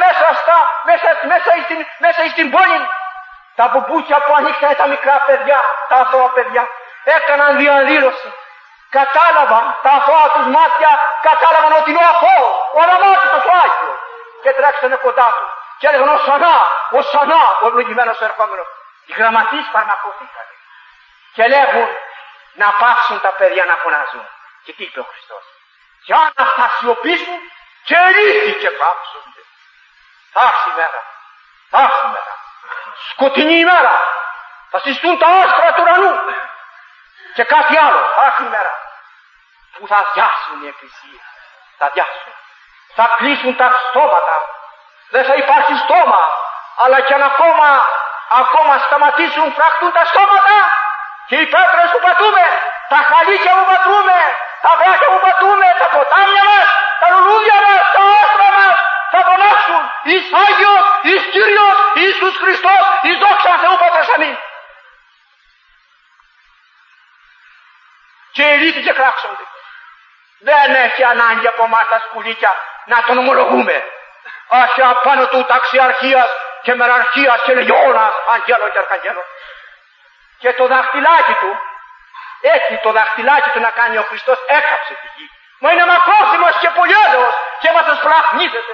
μέσα στην πόλη, τα μπομπούκια που ανοίξανε τα μικρά παιδιά, τα αθώα παιδιά, έκαναν διαδήλωση. Κατάλαβαν τα αθώα τους μάτια, κατάλαβαν ότι είναι ο αθώος, ο αναμάρτητος ο Άγιος. Και τρέξανε κοντά του και έλεγαν Οσανά, ο ευλογημένος ερχόμενος. Οι γραμματείς φαρμακοθήκανε και λέγουν να πάψουν τα παιδιά να φωνάζουν. Και τι είπε ο Χριστός? Και αν αυτά σιωπήσουν και ελύθηκε πάψονται. Θα έρθει η μέρα, σκοτεινή ημέρα, θα συστούν τα άστρα του ουρανού και κάτι άλλο. Θα έρθει η μέρα που θα διάσουν οι εκκλησίες, θα διάσουν. Θα κλείσουν τα στόματα. Δεν θα υπάρχει στόμα. Αλλά και αν ακόμα σταματήσουν, φραχτούν τα στόματα και οι πέτρες που πατούμε, τα χαλίκια που πατούμε, τα βράχια που πατούμε, τα ποτάμια μας, τα λουλούδια μας, τα άστρα μας, θα φωνάξουν εις Άγιος, εις Κύριος, Ιησούς Χριστός, εις δόξα Θεού Πατρός αμήν. Και ελίτη και κράξονται. Δεν έχει ανάγκη από εμάς τα σκουλίκια να τον ομολογούμε. Όχι απάνω του ταξιαρχίας και μεραρχίας και λεγιώνας, αγγέλων και αρχαγγέλων. Και το δαχτυλάκι του, έτσι το δαχτυλάκι του να κάνει ο Χριστός, έκαψε τη γη. Μα είναι μακρόθυμος και πολυέλεος και μας σπλαχνίζεται.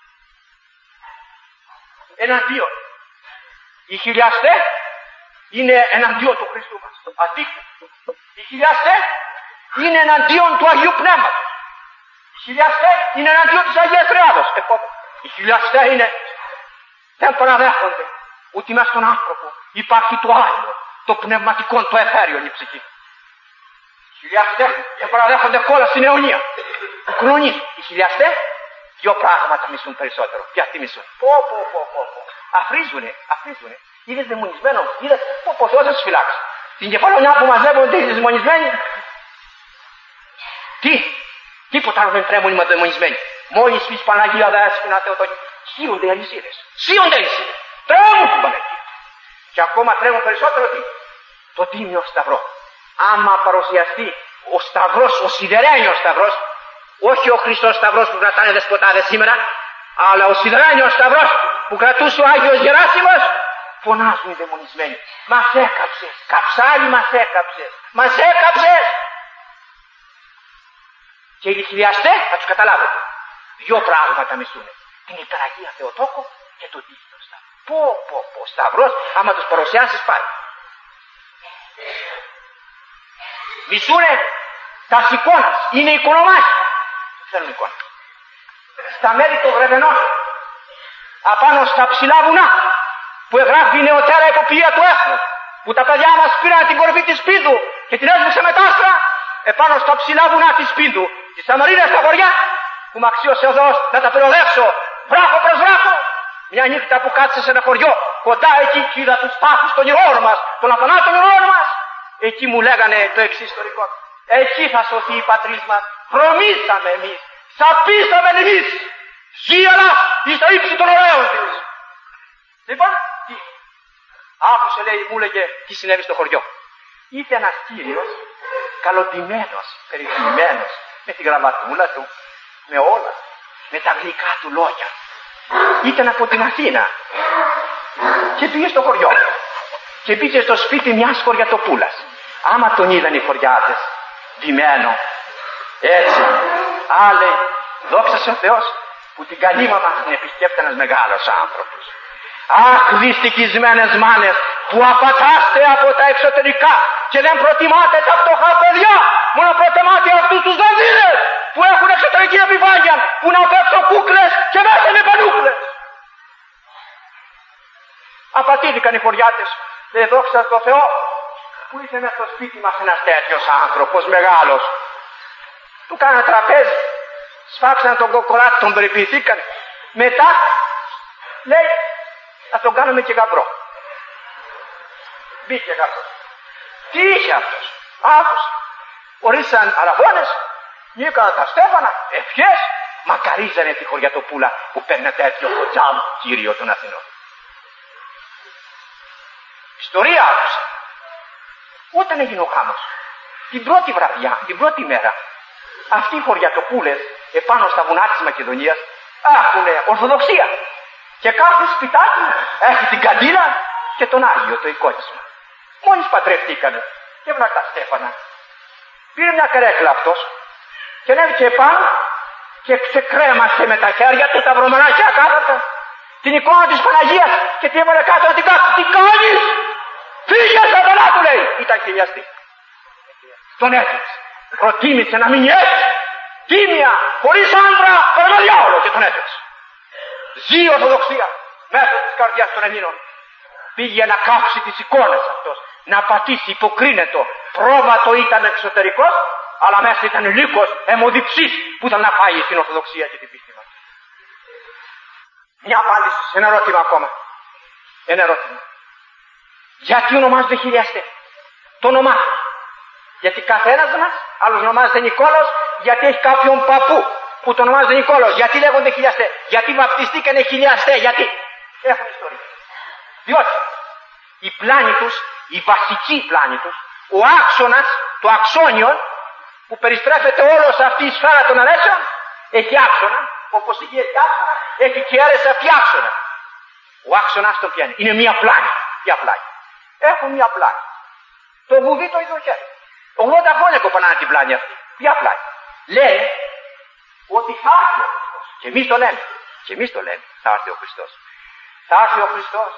Εναντίον. Οι χιλιαστές είναι εναντίον του Χριστού μας. Αδίκη. Οι χιλιαστές είναι εναντίον του Αγίου Πνεύματος. Οι χιλιαστές είναι εναντίον της Αγίας Τριάδος. Οι χιλιαστές είναι, δεν παραδέχονται ότι μέσα στον άνθρωπο υπάρχει το άλλο, το πνευματικό, το εθέριο, η ψυχή. Οι χιλιαστές δεν παραδέχονται κόλλα στην αιωνία. Ο κλονής. Οι χιλιαστές δύο πράγματα μισούν περισσότερο. Γιατί μισούν? Πω. Αφρίζουνε. Είδες δαιμονισμένο, είδες πω Θεός θα τους φυλάξει. Την κεφαλονιά που μαζεύονται οι δαιμονισμένοι. Τίποτα άλλο δεν τρέμουν οι δαιμονισμένοι. Μόλις πεις Παναγία Δέσποινα να Θεοτόκη, σύονται οι αλυσίδες. Τρέμουν την Παναγία. Και ακόμα τρέμουν περισσότερο το τίμιο σταυρό. Άμα παρουσιαστεί ο σταυρός, ο σιδερένιος σταυρός, όχι ο Χριστός σταυρός που κρατάνε δεσποτάδες σήμερα, αλλά ο σιδερένιος σταυρός που κρατούσε ο Άγιος Γεράσιμος, φωνάζουν οι δαιμονισμένοι. Μας έκαψες, καψάλι μας έκαψες. Και οι χιλιαστές θα τους καταλάβετε. Δύο πράγματα μισούνε. Την υπεραγία Θεοτόκο και το τίμιο σταυρό. Πω, σταυρός, άμα τους παρουσιάσεις πάλι. Μισούνε τα εικόνας, είναι εικονομάχοι. Θέλουν εικόνα. Στα μέρη των Βρεβενών, απάνω στα ψηλά βουνά, που εγγράφει η νεωτέρα εποπτεία του έθνους, που τα παιδιά μας πήραν την κορυφή της Πίνδου και την έσβησε με τα άστρα, επάνω στα ψηλά βουνά της Πίνδου, τις Σαμαρίνες στα χωριά, που μ' αξίωσε ο Θεός να τα περιοδεύσω βράχο προς βράχο. Μια νύχτα που κάτσε σε ένα χωριό, κοντά εκεί και είδα τους τάφους των ηρώων μας, των αθανάτων ηρώων μας. Εκεί μου λέγανε το εξής ιστορικό. Εκεί θα σωθεί η πατρίς μας. Προμήσαμε εμείς, σαπίσαμε εμείς. Ζει Ελλάς εις τα ύψη των ωραίων της. Λοιπόν, άκουσε, λέει, μου λέγε τι συνέβη στο χωριό. Ήρθε ένας κύριος, καλοντημένος, περιφημημένος, με τη γραμματούλα του, με όλα, με τα γλυκά του λόγια. Ήταν από την Αθήνα και πήγε στο χωριό και πήγε στο σπίτι μιας χωριατοπούλας. Άμα τον είδαν οι χωριάτες ντυμένο έτσι, άλλοι, δόξα σε ο Θεός που την καλή μαμά την επισκέπτεται ένας μεγάλος άνθρωπος. Αχ, δυστυχισμένες μάνες που απατάστε από τα εξωτερικά και δεν προτιμάτε τα φτωχά παιδιά, μόνο προτιμάτε αυτούς τους δανδύλες που έχουν εξωτερική επιφάνεια, που να πέφτουν κούκλες και μέσα είναι πανούκλες. Απατήθηκαν οι χωριάτες. Λέει, δόξα τω Θεώ που ήρθε μέσα στο σπίτι μας ένας τέτοιος άνθρωπος μεγάλος. Του κάνανε τραπέζι, σφάξαν τον κοκοράτη, τον περιποιηθήκαν. Μετά λέει, θα τον κάνουμε και γαμπρό. Μπήκε γαμπρό. Τι είχε αυτός? Άκουσε. Ορίσαν αραβώνες, βγήκαν τα στέφανα, ευχές, μακαρίζανε τη χωριατοπούλα που παίρνε τέτοιο χωτζάμ κύριο των Αθηνών. Ιστορία άκουσα. Όταν έγινε ο γάμος, την πρώτη βραδιά, την πρώτη μέρα, αυτοί οι χωριατοπούλες επάνω στα βουνά της Μακεδονίας έχουν ορθοδοξία. Και κάθε σπιτάκι έχει την καντίνα και τον Άγιο το οικότισμα. Μόλις παντρευτήκανε και έβραν τα στέφανα. Πήρε μια καρέκλα αυτός και ανέβηκε επάνω και ξεκρέμασε με τα χέρια του τα βρωμεράκια κάθαρτα την εικόνα της Παναγίας και την έβαλε κάτω να την κάτω. Τι κάνεις? Φύγε σατανά, του λέει. Ήταν χιλιαστή. Τον έδειξε. Προτίμησε να μείνει έτσι. Τίμια, χωρίς άντρα, παρά διάολο, και τον έδειξε. Ζει η Ορθοδοξία μέσα της καρδιάς των Ελλήνων. Πήγε να κάψει τις εικόνες αυτός, να πατήσει, υποκρίνετο. Πρόβατο ήταν εξωτερικός, αλλά μέσα ήταν λύκος, αιμοδιψής που ήταν να πάει στην Ορθοδοξία και την πίστη μας. Μια απάντηση, ένα ερώτημα ακόμα. Ένα ερώτημα. Γιατί ονομάζονται χιλιαστές? Το όνομά του. Γιατί καθένας μας, άλλος ονομάζεται Νικόλαος, γιατί έχει κάποιον παππού που τον ονομάζεται Νικόλαος. Γιατί λέγονται χιλιαστές? Γιατί βαπτιστήκανε χιλιαστές? Γιατί? Έχουν ιστορία. Διότι η πλάνη τους, η βασική πλάνη τους, ο άξονας, το αξόνιον, που περιστρέφεται όλο σε αυτή η σφαίρα των αρέσεων, έχει άξονα, όπως η γη έχει άξονα, έχει και αίρες αυτή άξονα. Ο άξονας τον πιάνει. Είναι μια πλάγη. Ποια πλάγη? Έχουν μια πλάγη. Το βουδί το ειδοχέρι. 80 χρόνια κοπανάνε την πλάγη αυτή. Ποια πλάγη? Λένε ότι θα έρθει ο Χριστός. Και εμείς το λέμε. Και εμείς το λέμε. Θα έρθει ο Χριστός. Θα έρθει ο Χριστός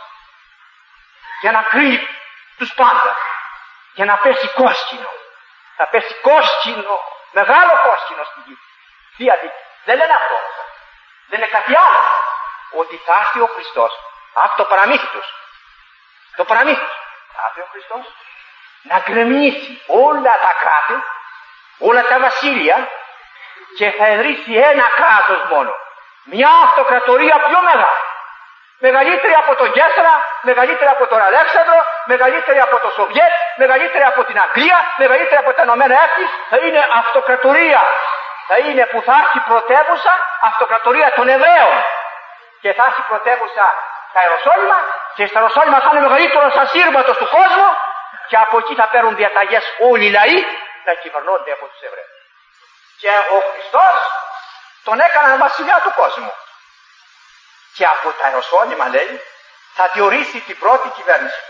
για να κρίνει τους πάντας. Για να πέσει κόσκινο. Θα πέσει κόσκινο. Μεγάλο κόσκινο στη γη. Τι αδίκη. Δεν λένε αυτό. Δεν είναι κάτι άλλο. Ότι θα έρθει ο Χριστός. Αυτό το παραμύθι τους. Το παραμύθι τους. Θα έρθει ο Χριστός να γκρεμίσει όλα τα κράτη, όλα τα βασίλεια και θα ιδρύσει ένα κράτος μόνο. Μια αυτοκρατορία πιο μεγάλη. Μεγαλύτερη από τον Κέσαρα, μεγαλύτερη από τον Αλέξανδρο, μεγαλύτερη από το Σοβιέτ, μεγαλύτερη από την Αγγλία, μεγαλύτερη από τα Ηνωμένα Έθνη. Θα είναι αυτοκρατορία. Θα είναι που θα έχει πρωτεύουσα αυτοκρατορία των Εβραίων. Και θα έχει πρωτεύουσα τα Ιεροσόλυμα και στα Ιεροσόλυμα θα είναι μεγαλύτερος ασύρματος του κόσμου και από εκεί θα παίρνουν διαταγές όλοι οι λαοί να κυβερνώνται από τους Εβραίους. Και ο Χριστός τον έκαναν βασιλιά του κόσμου. Και από τα Ιεροσόλυμα, λέει, θα διορίσει την πρώτη κυβέρνηση.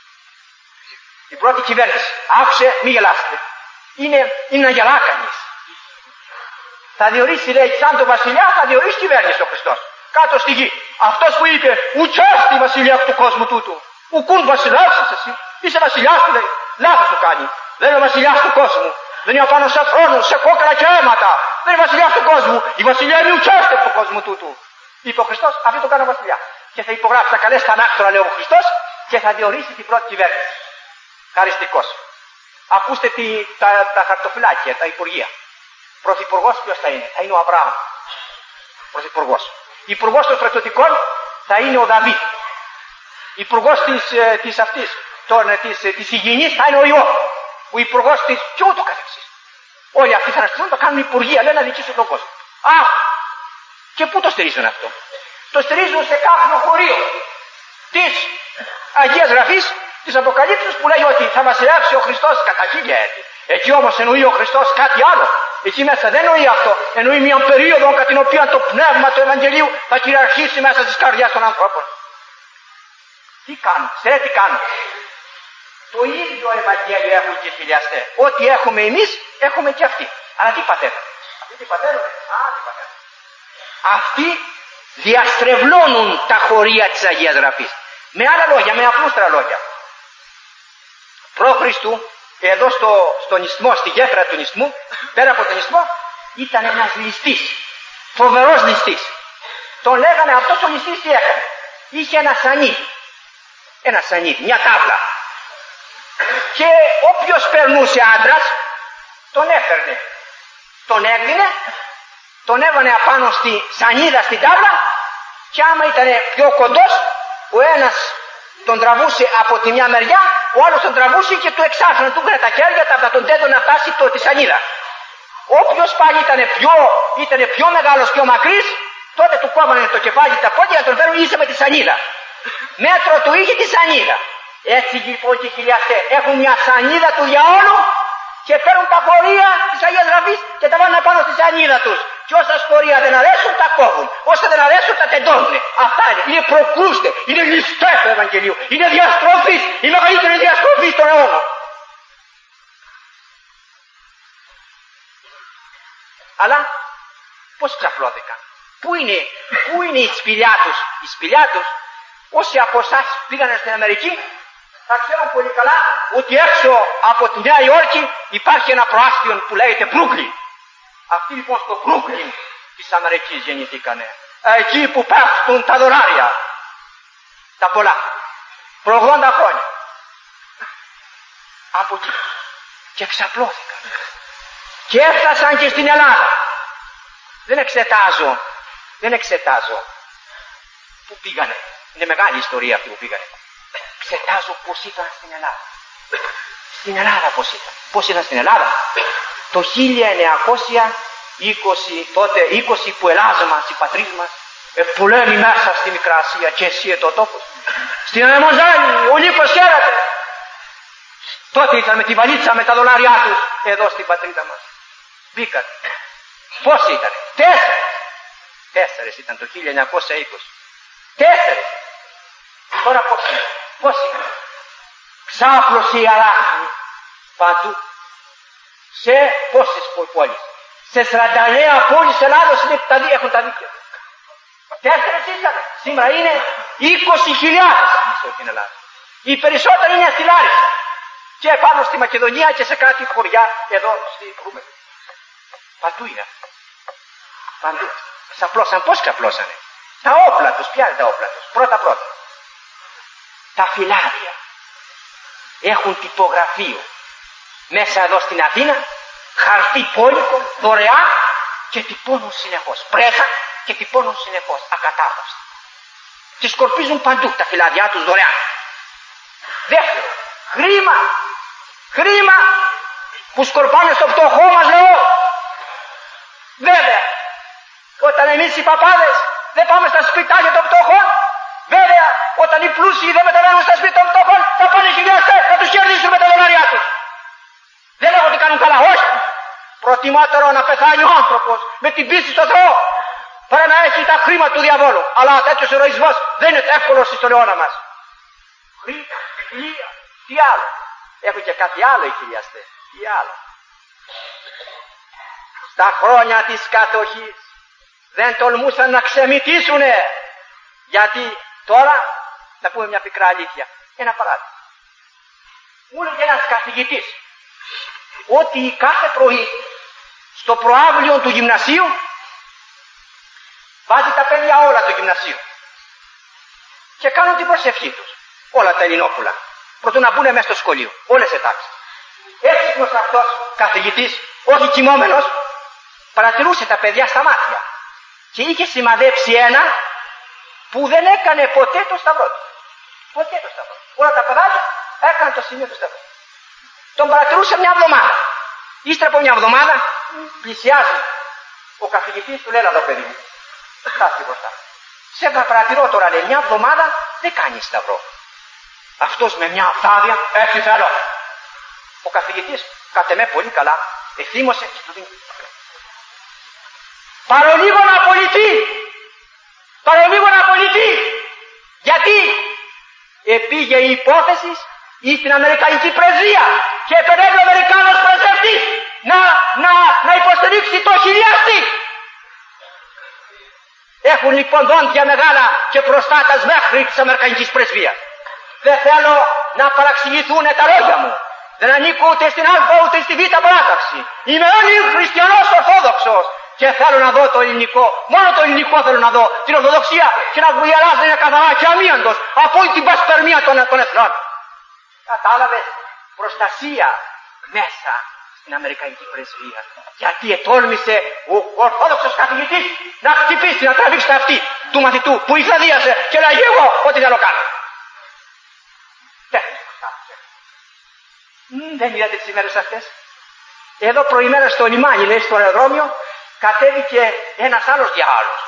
Την πρώτη κυβέρνηση. Άκουσε, μη γελάστε. Είναι να γελά κανείς. Θα διορίσει, λέει, σαν τον βασιλιά, θα διορίσει κυβέρνηση ο Χριστός. Κάτω στη γη. Αυτός που είπε, ουτσέστη βασιλιά του κόσμου τούτου. Ουκούν βασιλιάς εσύ. Είσαι βασιλιάς του, λέει. Λάθος του κάνει. Δεν είναι ο βασιλιάς του κόσμου. Δεν είναι απάνω σε θρόνους, σε κόκκαλα και αίματα. Δεν είναι βασιλιάς του κόσμου. Η βασιλιά είναι ουτσέστη του κόσμου τούτου. Είπε ο Χριστός, αυτή το κάνω βασιλιά. Και θα υπογράψει, θα καλέσει τα ανάκτορα, λέει ο Χριστός, και θα διορίσει την πρώτη κυβέρνηση. Χαριστικός. Ακούστε τα χαρτοφυλάκια, τα υπουργεία. Πρωθυπουργός ποιος θα είναι? Θα είναι ο Αβραάμ. Πρωθυπουργός. Υπουργός των στρατιωτικών θα είναι ο Δαβίδ. Υπουργός της υγιεινής θα είναι ο Ιώβ. Ο υπουργός της και ούτω καθεξής. Όλοι αυτοί θα αναστηθούν, το κάνουν υπουργεία, λένε να δικήσουν τον κόσμο. Και πού το στηρίζουν αυτό? Το στηρίζουν σε κάποιο χωρίο της Αγίας Γραφής, της Αποκαλύψεως, που λέει ότι θα βασιλεύσει ο Χριστός κατά 1000 έτη. Εκεί όμως εννοεί ο Χριστός κάτι άλλο. Εκεί μέσα δεν εννοεί αυτό. Εννοεί μια περίοδο κατά την οποία το πνεύμα του Ευαγγελίου θα κυριαρχήσει μέσα στις καρδιές των ανθρώπων. Τι κάνουν? Ξέρετε τι κάνουν? Το ίδιο Ευαγγέλιο έχουν και οι χιλιαστές. Ό,τι έχουμε εμείς, έχουμε και αυτοί. Αλλά τι πατέρουν? Αυτοί τι πατέρουν? Τι πατέρουν? Αυτοί διαστρεβλώνουν τα χωρία της Αγίας Γραφής. Με άλλα λόγια, με απλούστερα λόγια. Προ Χριστού, εδώ στον ισθμό, στη γέφυρα του ισθμού, πέρα από τον ισθμό, ήταν ένας ληστής. Φοβερός ληστής. Τον λέγανε, αυτός ο ληστής τι έκανε? Είχε ένα σανίδι. Ένα σανίδι, μια τάβλα. Και όποιος περνούσε άντρας, τον έφερνε. Τον έδινε, τον έβανε απάνω στη σανίδα, στην τάβλα, και άμα ήταν πιο κοντός, ο ένας τον τραβούσε από τη μια μεριά, ο άλλος τον τραβούσε και του εξάφρανε, του έκανε τα χέρια, τα τον τέτοιο να φτάσει τη σανίδα. Όποιος πάλι ήταν πιο μεγάλος, πιο μακρύς, τότε του κόβανε το κεφάλι, τα πόδια, να τον φέρουν ίσα με τη σανίδα. Μέτρο του είχε τη σανίδα. Έτσι λοιπόν και οι χιλιαστές έχουν μια σανίδα του διαόλου και φέρουν τα χωρία της Αγίας Γραφής και τα βάλουν πάνω στη σανίδα τους. Και όσα σχολεία δεν αρέσουν τα κόβουν. Όσα δεν αρέσουν τα τεντώνουν. Αυτά είναι. Είναι προκρούστε. Είναι ληστές του Ευαγγελίου. Είναι διαστροφής. Η μεγαλύτερη διαστροφή στον αιώνα. Αλλά πώς ξαπλώθηκαν? Πού είναι η σπηλιά τους? Η σπηλιά τους, όσοι από εσάς πήγανε στην Αμερική, θα ξέρουν πολύ καλά ότι έξω από τη Νέα Υόρκη υπάρχει ένα προάστιο που λέγεται Μπρούκλιν. Αυτοί λοιπόν στο Μπρούκλιν της Αμερικής γεννηθήκανε. Εκεί που πέφτουν τα δολάρια. Τα πολλά. Προ 80 χρόνια. Από εκεί. Και εξαπλώθηκαν. Και έφτασαν και στην Ελλάδα. Δεν εξετάζω που πήγανε. Είναι μεγάλη ιστορία αυτή που πήγανε. Εξετάζω πώς ήταν στην Ελλάδα. Στην Ελλάδα πώς ήταν. Πώς ήταν στην Ελλάδα? Το 1920, τότε 20 που Ελλάς μας, η πατρίδα μας, πολέμη μέσα στη Μικρά Ασία και εσύ το τόπος. Στην Ανεμοζάνη, ο Λύκος χαίρεται. Τότε ήταν με τη βαλίτσα με τα δολάρια τους εδώ στην πατρίδα μας. Μπήκαν. Πώς ήταν? 4 ήταν το 1920. 4. Τώρα πώς είναι. Ξάπλωσε η αλάχη παντού. Σε πόσες πόλεις. Σε 49 πόλεις της Ελλάδος έχουν τα δίκαια. 4 ήσανε. Σήμερα είναι 20.000 στην Ελλάδα. Οι περισσότεροι είναι στη Λάρισα. Και πάνω στη Μακεδονία και σε κάτι χωριά εδώ στη Κρούμενη. Παντού είναι. Παντού. Ξαπλώσαν. Πώς ξαπλώσανε. Τα όπλα τους. Ποια είναι τα όπλα τους. Πρώτα. Τα φυλάδια έχουν τυπογραφείο. Μέσα εδώ στην Αθήνα χαρτί πόλικο, δωρεάν και τυπώνουν συνεχώς. Πρέσα και τυπώνουν συνεχώς. Ακατάπαυστα. Και σκορπίζουν παντού τα φυλάδια τους δωρεάν. Δεύτερο. Χρήμα που σκορπάνε στο φτωχό μας λαό. Βέβαια, όταν εμείς οι παπάδες δεν πάμε στα σπιτάκια των φτωχών, βέβαια, όταν οι πλούσιοι δεν μεταβαίνουν στα σπίτια των φτωχών, θα πάνε οι χιλιαστές, θα τους κερδίσουν με τα δολάρια τους. Δεν λέω ότι κάνουν καλά, όχι. Προτιμότερο να πεθάνει ο άνθρωπος με την πίστη στο Θεό, παρά να έχει τα χρήματα του διαβόλου. Αλλά τέτοιος ηρωισμός δεν είναι εύκολος στον αιώνα μας. Τι άλλο. Έχουν και κάτι άλλο οι χιλιαστές. Τι άλλο. Στα χρόνια της κατοχής δεν τολμούσαν να ξεμητήσουνε. Γιατί τώρα, να πούμε μια πικρά αλήθεια. Ένα παράδειγμα. Μου έλεγε ένας καθηγητής ότι κάθε πρωί στο προάβλιο του γυμνασίου βάζει τα παιδιά όλα το γυμνασίο και κάνουν την προσευχή τους. Όλα τα Ελληνόπουλα. Προτού να μπουν μέσα στο σχολείο. Όλες οι τάξεις. Έξυπνος αυτός καθηγητής, όχι κοιμόμενος, παρατηρούσε τα παιδιά στα μάτια και είχε σημαδέψει ένα που δεν έκανε ποτέ το σταυρό του. Ποτέ το σταυρό. Όλα τα παιδάκια έκαναν το σημείο του σταυρού. Τον παρατηρούσε μια εβδομάδα. Ύστερα από μια εβδομάδα πλησιάζει ο καθηγητής, του λέει: εδώ παιδί μου, κάτσε μπροστά. Σε παρατηρώ τώρα, λέει, μια εβδομάδα δεν κάνει σταυρό. Αυτός με μια αυθάδεια, έτσι θέλω. Ο καθηγητής, κατ' εμέ πολύ καλά, ευθύμωσε και του δίνει. Παρολίγο να απολυθεί. Γιατί επήγε η υπόθεση στην Αμερικανική πρεσβεία και επενέβη ο Αμερικάνος πρεσβευτής να υποστηρίξει το χιλιάστη. Έχουν λοιπόν δόντια μεγάλα και προστάτας μέχρι της Αμερικανικής πρεσβείας. Δεν θέλω να παραξηγηθούν τα λόγια μου. Δεν ανήκω ούτε στην Α ούτε στη Β παράταξη. Είμαι όλοι χριστιανός Ορθόδοξος και θέλω να δω το ελληνικό. Μόνο το ελληνικό θέλω να δω. Την Ορθοδοξία και να βγει είναι καθαρά και αμίαντος από την πασπερμία των εθνών. Κατάλαβες, προστασία μέσα στην Αμερικανική πρεσβεία. Γιατί ετόλμησε ο Ορθόδοξος καθηγητής να χτυπήσει, να τραβήξει τα αυτή του μαθητού που ηθαδίασε και λέγει εγώ ό,τι θέλω κάνω. Δεν είδατε τις ημέρες αυτές. Εδώ προημέρα στο λιμάνι, λέει, στο αεροδρόμιο, κατέβηκε ένας άλλος διάολος.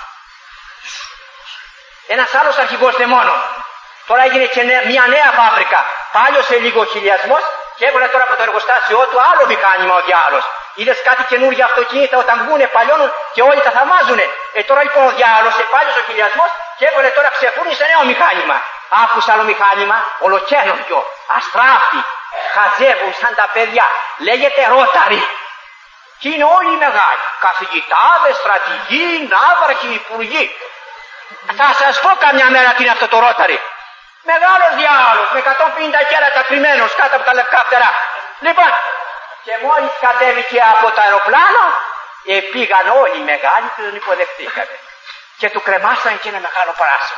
Ένας άλλος αρχηγός δαιμόνων. Τώρα έγινε και μια νέα φάμπρικα. Πάλιωσε λίγο ο χιλιασμός και έβγαλε τώρα από το εργοστάσιό του άλλο μηχάνημα ο διάολος. Είδες κάτι καινούργια αυτοκίνητα όταν βγούνε, παλιώνουν και όλοι τα θαυμάζουνε. Τώρα λοιπόν ο διάολος επάλιωσε ο χιλιασμός και έβγαλε τώρα ξεφούρνησε νέο μηχάνημα. Άκουσα άλλο μηχάνημα, ολοκαίνουργιο, αστράφη, χαζεύουν σαν τα παιδιά. Λέγεται ρόταρι. Και είναι όλοι μεγάλοι. Καθηγητάδες, στρατηγοί, ναύαρχοι, υπουργοί. Θα σας πω καμιά μέρα τι είναι αυτό το ρόταρι. Μεγάλος διάολος με 150 κέρατα κρυμμένος κάτω από τα λευκά φτερά. Λοιπόν, και μόλις κατέβηκε από το αεροπλάνο, πήγαν όλοι οι μεγάλοι και τον υποδεχτήκανε. Και του κρεμάσαν και ένα μεγάλο παράσημο.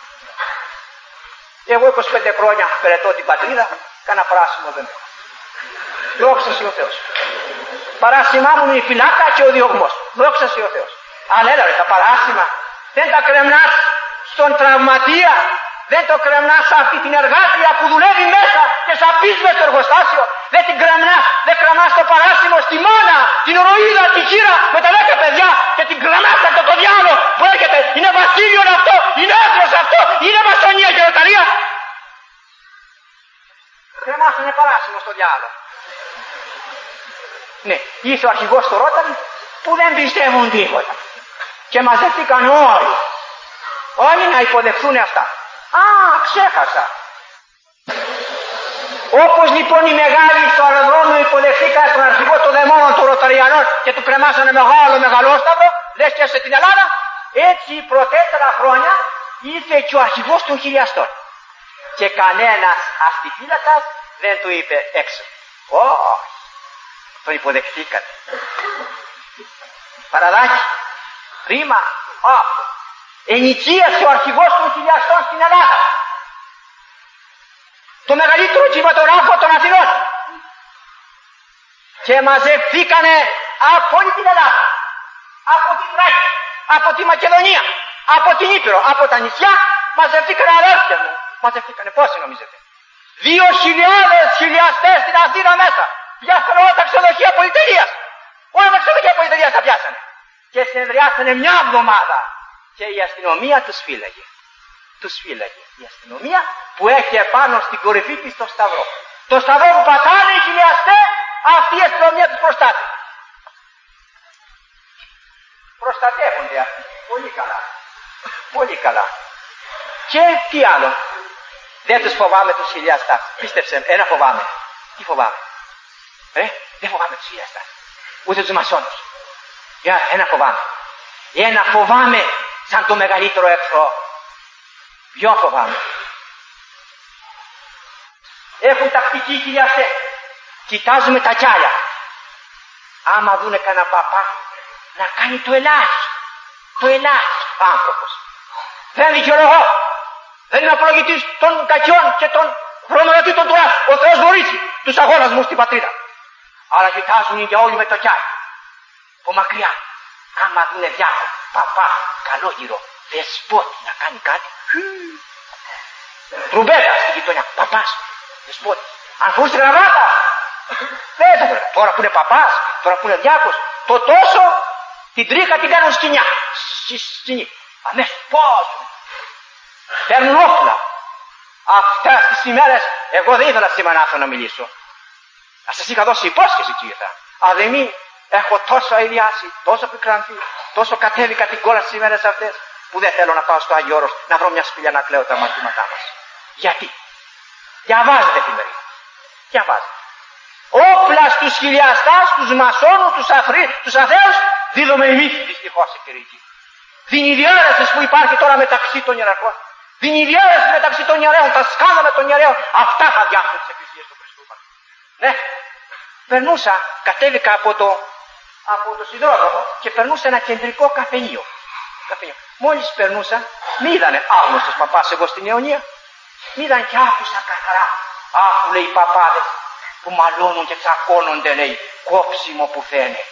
Εγώ 25 χρόνια περαιτώ την πατρίδα, κάνα παράσημο δεν έχω. Δόξα σοι ο Θεός. Παράσημά μου είναι η φυλάκα και ο διωγμός. Δόξα σοι ο Θεός. Αλλά έλα ρε, τα παράσημα δεν τα κρεμνάς στον τραυματία, δεν το κρεμνάς αυτή την εργάτρια που δουλεύει μέσα και σαπείς μες στο εργοστάσιο. Δεν την κρεμνάς, δεν κρεμνάς το παράσημο στη μάνα, την ροίδα, την χείρα με τα 10 παιδιά και την κρεμνάς αυτό το διάλογο που έρχεται. Είναι βασίλειον αυτό, είναι έθνος αυτό, είναι μασονία και ροταρία. Κρεμάσανε παράσημο στο διάλογο. Ναι, ήρθε ο αρχηγός στο Ρόταρι που δεν πιστεύουν τίποτα. Και μαζεύτηκαν όλοι να υποδεχθούν αυτά. Ξέχασα. Όπως λοιπόν οι μεγάλοι στο αεροδρόμιο υποδεχθήκαν τον αρχηγό των δαιμόνων των Ρωταριανών και του κρεμάσανε μεγαλόσταυρο, λες και σε την Ελλάδα, έτσι πρωτέτερα χρόνια ήρθε και ο αρχηγός των χιλιαστών. Και κανένας αστιφύλακας δεν του είπε έξω. Όχι, τον υποδεχθήκατε. Παραδάκι, ρήμα, ενοικίασε ο αρχηγός των χιλιαστών στην Ελλάδα. Το μεγαλύτερο κινηματογράφο των Αθηνών. Και μαζευτήκανε από όλη την Ελλάδα, από την Θράκη, από τη Μακεδονία, από την Ήπειρο, από τα νησιά, μαζευτήκανε, αδέρφια μου. Μαζευτήκανε πόσοι νομίζετε? 2.000 χιλιαστές στην Αθήνα μέσα. Πιάσανε όλα τα ξενοδοχεία πολυτελείας. Όλα τα ξενοδοχεία πολυτελείας τα πιάσανε. Και συνεδριάσανε μια εβδομάδα. Και η αστυνομία τους φύλαγε. Τους φύλαγε η αστυνομία που έχει επάνω στην κορυφή της το σταυρό. Το σταυρό που πατάνε οι χιλιαστές, αυτή η αστυνομία τους προστάτευε. Προστατεύονται αυτοί. Πολύ καλά. Πολύ καλά. Και τι άλλο? Δεν τους φοβάμαι τους χιλιαστάς. Πίστεψε, ένα φοβάμαι. Τι φοβάμαι? Δεν φοβάμαι τους χιλιαστάς. Ούτε τους μασόνους. Ένα φοβάμαι. Ένα φοβάμαι σαν το μεγαλύτερο εχθρό. Ποιο φοβάμαι? Έχουν τακτική χιλιαστές. Κοιτάζουμε τα κιάλια. Άμα δούνε κανένα παπά να κάνει το ελάχιστο. Το ελάχιστο άνθρωπος. Δεν δικαιολογώ. Δεν είμαι απολογητής των κακιών και των χρωματοτήτων του άσου. Ο Θεός βοήθησε τους αγώνας μου στην πατρίδα. Αλλά κοιτάζουν για όλοι με το κιάλι. Από μακριά. Άμα δούνε διάκο, παπά, καλόγυρο, δεσπότη να κάνει κάτι. Τρουμπέτα στη γειτονιά. Παπάς, δεσπότη. Αν φορούσε γραβάτα. Δεν θα πρέπει. Τώρα που είναι παπάς, τώρα που είναι διάκος, το τόσο την τρίχα την κάνουν σκηνιά. Σκηνή. Αμέσως πώς. Παίρνουν όπλα. Αυτές τις ημέρες εγώ δεν ήθελα σήμερα να έρθω να μιλήσω. Σας είχα δώσει υπόσχεση και ήρθα. Αλλά δεν έχω τόσο αηδιάσει, τόσο πικρανθεί, τόσο κατέβηκα την κόλλα στις ημέρες αυτές που δεν θέλω να πάω στο Άγιο Όρος να βρω μια σπηλιά να κλαίω τα μαθήματά μας. Γιατί? Διαβάζετε εφημερίδες. Διαβάζετε. Όπλα στους χιλιαστάς, στους μασόνους, τους αθέους δίδουμε εμείς δυστυχώς εκκαιρική. Την διάρρεση που υπάρχει τώρα μεταξύ των ιεραρχών. Την διάρρεση μεταξύ των ιερέων, τα σκάνδαλα των ιερέων, αυτά θα διάσουν τις εκκλησίες του Χριστού. Ναι, περνούσα, κατέβηκα από το σιδηρόδρομο και περνούσα ένα κεντρικό καφενείο. Μόλις περνούσα, μ' είδανε άγνωστος παπάς εγώ στην αιωνία. Μ' είδαν και άκουσα καθαρά. Άκου, λέει, οι παπάδες που μαλώνουν και τσακώνονται, λέει, κόψιμο που θένε.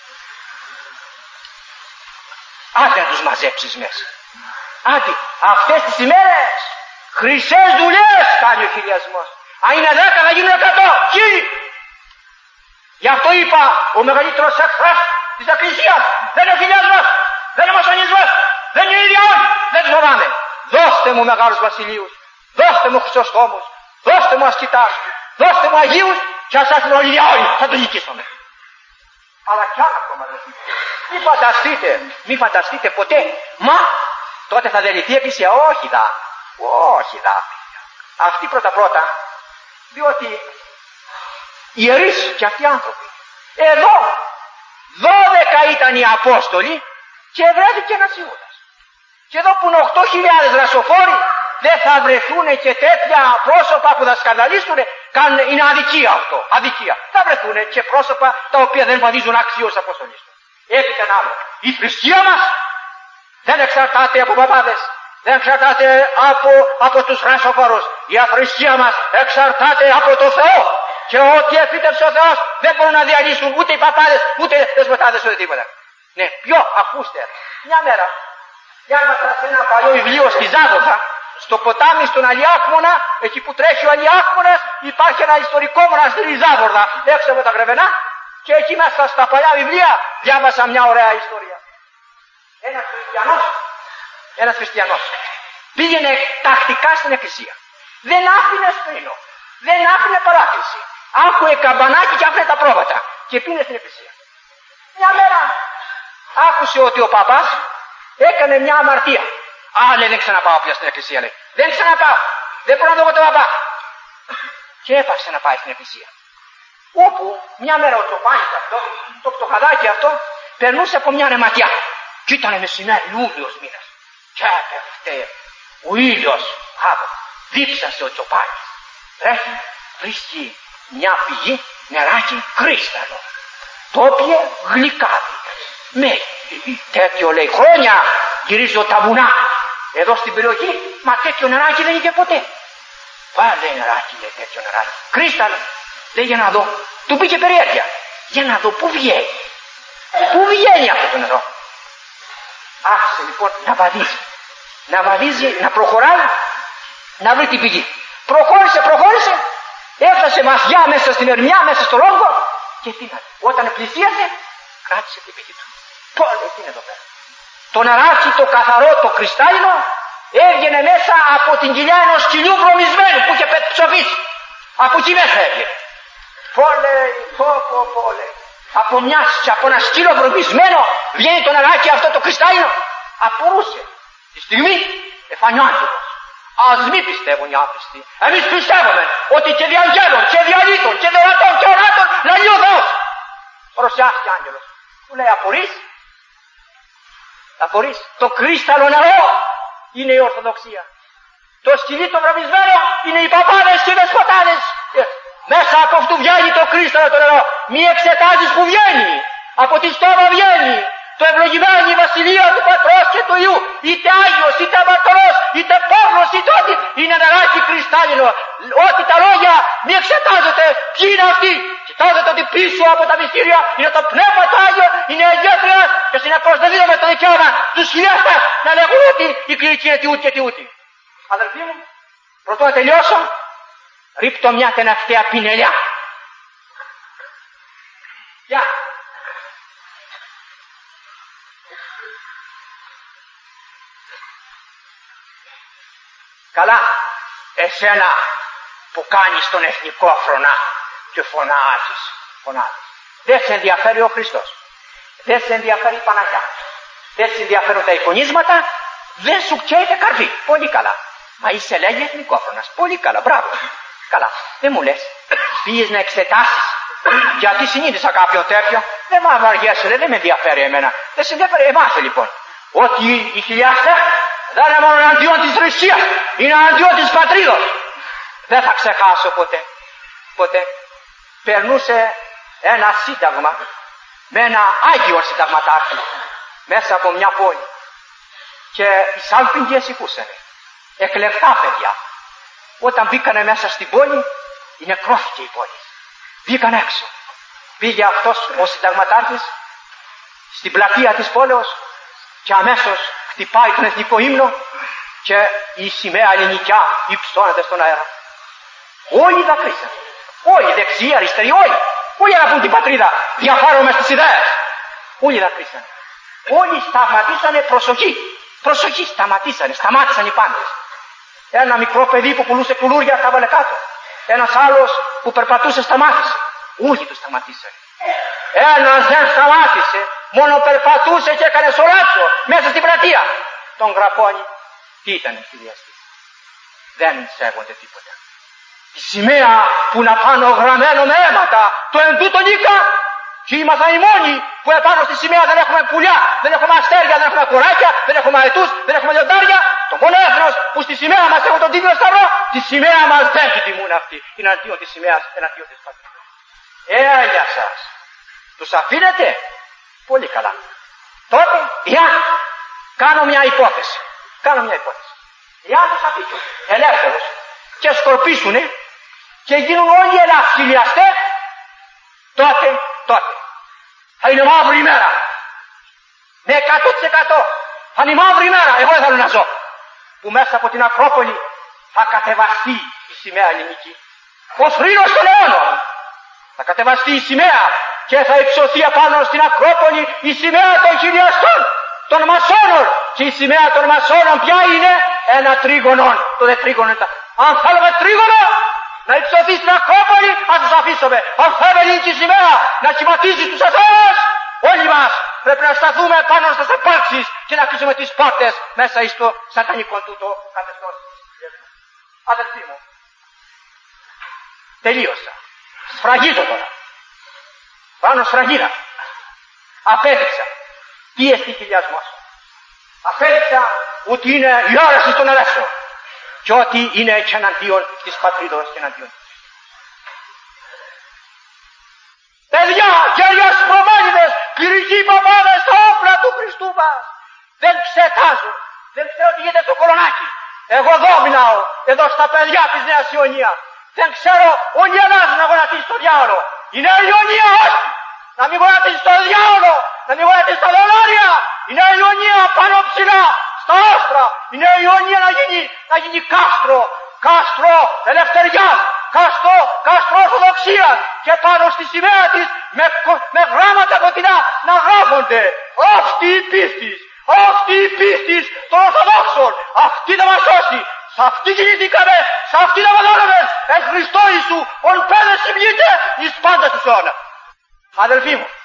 Άντε να τους μαζέψεις μέσα. Άντε, αυτές τις ημέρες χρυσές δουλειές κάνει ο χιλιασμός. Αν είναι 10 θα γίνουν 100, 1000. Γι' αυτό είπα, ο μεγαλύτερος εχθρός της Εκκλησίας δεν είναι ο χιλιασμός, δεν είναι ο μασονισμός, δεν είναι η ίδια όλοι. Δεν τους φοβάμαι. Δώστε μου μεγάλους βασιλείους, δώστε μου χρυσοστόμους, δώστε μου ασκητάς, δώστε μου αγίους και ας έρθουν όλοι οι όλοι, θα το νικήσουμε. Αλλά κι άλλα ακόμα δεν είναι. Μη φανταστείτε ποτέ, μα τότε θα διαλυθεί η Εκκλησία. Όχι δα. Αυτοί πρώτα, διότι οι ιερείς και αυτοί οι άνθρωποι. Εδώ 12 ήταν οι Απόστολοι και βρέθηκε ένας Ιούδας. Και εδώ που είναι 8.000 ρασοφόροι δεν θα βρεθούν και τέτοια πρόσωπα που θα σκανδαλίσουν. Είναι αδικία αυτό. Αδικία. Θα βρεθούν και πρόσωπα τα οποία δεν βαδίζουν αξιώς αποστολίστων. Έπειτα ένα άλλο. Η θρησκεία μας δεν εξαρτάται από παπάδες. Δεν εξαρτάται από τους ρασοφόρους. Η θρησκεία μας εξαρτάται από το Θεό. Και ό,τι επίτευξε ο Θεός δεν μπορούν να διαλύσουν ούτε οι παπάδες, ούτε δεσποτάδες, ούτε τίποτα. Ναι, ακούστε. Μια μέρα διάβασα σε ένα παλιό βιβλίο στη Ζάδοβα, στο ποτάμι στον Αλιάκμονα, εκεί που τρέχει ο Αλιάκμονας, υπάρχει ένα ιστορικό μοναστήρι Ζάβορδα, έξω από τα Γρεβενά, και εκεί μέσα στα παλιά βιβλία διάβασα μια ωραία ιστορία. Ένας χριστιανός πήγαινε τακτικά στην εκκλησία. Δεν άφηνε σπρίνο, δεν άφηνε παράκληση. Άκουε καμπανάκι και άφηνε τα πρόβατα και πήγαινε στην εκκλησία. Μια μέρα άκουσε ότι ο παπάς έκανε μια αμαρτία. Λέει, δεν ξαναπάω πια στην εκκλησία, λέει. Δεν ξαναπάω. Δεν μπορώ να δω εγώ τον παπά. Και έπαξε να πάει στην εκκλησία. Όπου μια μέρα ο Τσοπάνης αυτό, το πτωχαδάκι αυτό, περνούσε από μια ρεματιά. Και ήταν μεσημέρι, Ιούλιος μήνας. Και έπεφτε ο ήλιος, δίψασε ο Τσοπάνης. Τρέχει, βρίσκει μια πηγή, νεράκι κρίσταλο. Το όποιε γλυκάδι. Με τέτοιο λέει χρόνια γυρίζω τα βουνά. Εδώ στην περιοχή, μα τέτοιο νεράκι δεν είχε ποτέ. Βάλε νεράκι, λέει, τέτοιο νεράκι. Κρίσταλο. Λέει για να δω. Του πήγε περιέργεια. Για να δω πού βγαίνει. Πού βγαίνει αυτό το νερό. Άρχισε λοιπόν να βαδίζει. Να βαδίζει, να προχωράει, να βρει την πηγή. Προχώρησε. Έφτασε βαθιά μέσα στην ερμιά, μέσα στο λόγο. Και τι να. Όταν πλησίασε, κράτησε την πηγή του. Πόλε, τι είναι εδώ πέρα. Το νεράκι, το καθαρό, το κρυστάλλινο, έβγαινε μέσα από την κοιλιά ενός σκυλιού βρωμισμένου που είχε ψοφήσει. Από εκεί μέσα έβγαινε. Πόλε. Από ένα σκύλο βρωμισμένο βγαίνει το νεράκι αυτό το κρυστάλλινο. Απορούσε. Τη στιγμή εφάνει ο άνθρωπος. Ας μην πιστεύουν οι άπιστοι. Εμείς πιστεύουμε ότι και δι' αγγέλων και δι' αλήτων και δερατών και οράτων λαλεί ο Θεός. Παρουσιάστηκε άγγελος. Του λέει απορείς. Το κρύσταλλο νερό είναι η Ορθοδοξία. Το σκυλί το βρωμισμένο είναι οι παπάδες και οι δεσποτάδες. Μέσα από αυτού βγαίνει το κρύσταλλο το νερό. Μη εξετάζεις που βγαίνει. Από τη στόμα βγαίνει. Το ευλογημένη η βασιλεία του Πατρός και του Υιού. Είτε Άγιος, είτε αμαρτωλός, είτε πόρνος, είτε ό,τι. Είναι νεράκι κρυστάλλινο. Ό,τι τα λόγια μη εξετάζετε. Ποιοι είναι αυτοί. Κοιτάζετε ότι πίσω από τα μυστήρια είναι το Πνεύμα το Άγιο, είναι αγιέτρια και συνεπώς δεν δίνουμε το δικαίωμα τους χιλιάστας να λέγουν ότι η κληρική είναι τιούτη και τιούτη. Αδελφοί μου, πρωτού να τελειώσω, ρίπτω μια τελευταία πινελιά. Γεια. Καλά, εσένα που κάνεις τον εθνικό φρονά και φωνάζεις. Δεν σε ενδιαφέρει ο Χριστός. Δεν σε ενδιαφέρει η Παναγιά. Δεν σε ενδιαφέρουν τα εικονίσματα. Δεν σου καίεται καρδί. Πολύ καλά. Μα είσαι λέγει εθνικόφρονας. Πολύ καλά. Μπράβο. Καλά. Δεν μου λες. Πήγες να εξετάσεις. Γιατί συνείδησα κάποιον τέτοιο. Δεν μ' βαριέσαι. Δεν με ενδιαφέρει εμένα. Δεν σε ενδιαφέρει εμάς λοιπόν. Ότι οι χιλιάστες δεν είναι μόνο εναντίον της θρησκείας. Είναι εναντίον της πατρίδος. Δεν θα ξεχάσω ποτέ. Περνούσε ένα σύνταγμα με ένα Άγιο συνταγματάρχη μέσα από μια πόλη και οι σάλπιγγες ηχούσανε. Εκλεπτά παιδιά. Όταν μπήκανε μέσα στην πόλη, νεκρώθηκε η πόλη. Μπήκαν έξω. Πήγε αυτός ο συνταγματάρχης στην πλατεία της πόλεως και αμέσως χτυπάει τον εθνικό ύμνο και η σημαία ελληνικιά υψώνεται στον αέρα. Όλοι δακρύσαν. Όλοι, δεξιοί, αριστεροί, όλοι αγαπούν την πατρίδα, διαφάρουμε στις ιδέες. Όλοι δακρύσαν. Όλοι σταματήσανε, προσοχή, σταμάτησαν οι πάντες. Ένα μικρό παιδί που πουλούσε κουλούρια τα βάλε κάτω. Ένας άλλος που περπατούσε σταμάτησε. Όλοι του σταματήσανε. Ένας δεν σταμάτησε, μόνο περπατούσε και έκανε σωράτσο μέσα στην πλατεία. Τον γραπώνει. Τι ήταν στη διαστήση. Δεν σέβονται τίποτα. Η σημαία που να πάνω γραμμένο με αίματα, το εντούτο νίκα, και ήμασταν οι μόνοι που επάνω στη σημαία δεν έχουμε πουλιά, δεν έχουμε αστέρια, δεν έχουμε κοράκια, δεν έχουμε αετούς, δεν έχουμε λιοντάρια. Το μόνο έθνος που στη σημαία μας έχουν τον τίμιο σταυρό, τη σημαία μας δεν την τιμούν αυτοί. Είναι αντίον της σημαίας, εναντίον της πατρίδας. Για σας. Τους αφήνετε. Πολύ καλά. Τότε, κάνω μια υπόθεση. Εάν τους αφήσουν ελεύθερους και σκορπίσουνε και γίνουν όλοι ελαφχυλιαστές, τότε θα είναι μαύρη ημέρα. Με 100% θα είναι μαύρη ημέρα. Εγώ δεν θέλω να ζω. Που μέσα από την Ακρόπολη θα κατεβαστεί η σημαία ελληνική. Ο θρήνος των αιώνων. Θα κατεβαστεί η σημαία και θα υψωθεί απάνω στην Ακρόπολη η σημαία των χιλιαστών, των μασόνων. Και η σημαία των μασόνων ποια είναι? Ένα τρίγωνο. Το δε τρίγωνο είναι. Αν θέλουμε τρίγωνο να υψωθεί στην Ακρόπολη, ας τους αφήσουμε. Αν θέλουμε ελληνική σημαία να κυματίζει τους αθώους, όλοι μας πρέπει να σταθούμε πάνω στις επάρξεις και να κλείσουμε τις πόρτες μέσα στο σατανικό τούτο καθεστώς. Αδελφοί μου, τελείωσα. Σφραγίζω τώρα. Πάνω σφραγίδα. Απέδειξα τι εστί χιλιασμός. Απέδειξα ότι είναι η όραση των ελεύθερων και ότι είναι και εναντίον της πατρίδος και εναντίον. Παιδιά, γέρια σπρωμένιδες, κληρικοί παπάδες, τα όπλα του Χριστού μας. Δεν ξετάζουν, δεν ξέρω τι γίνεται στο Κολονάκι. Εγώ εδώ μιλάω, εδώ στα παιδιά της Νέας Ιωνίας. Δεν ξέρω όλοι οι Ελλάδες να γονατίσει στο διάολο. Η Νέα Ιωνία όχι. Να μην γονατίσει στο διάολο, να μην γονατίσει στα δολάρια. Η Νέα Ιωνία πάνω ψηλά, στα άστρα. Η Νέα Ιωνία να γίνει κάστρο ελευθεριάς, κάστρο ορθοδοξίας και πάνω στη σημαία της με γράμματα κοντινά να γράφονται αυτή η πίστη των Ορθοδόξων, αυτή θα μας σώσει, σε αυτή κινηθήκαμε, σε αυτή θα vadώναμε, εν Χριστώ Ιησού, ον πέδε συμνείται εις πάντα τους αιώνας. Αδελφοί μου,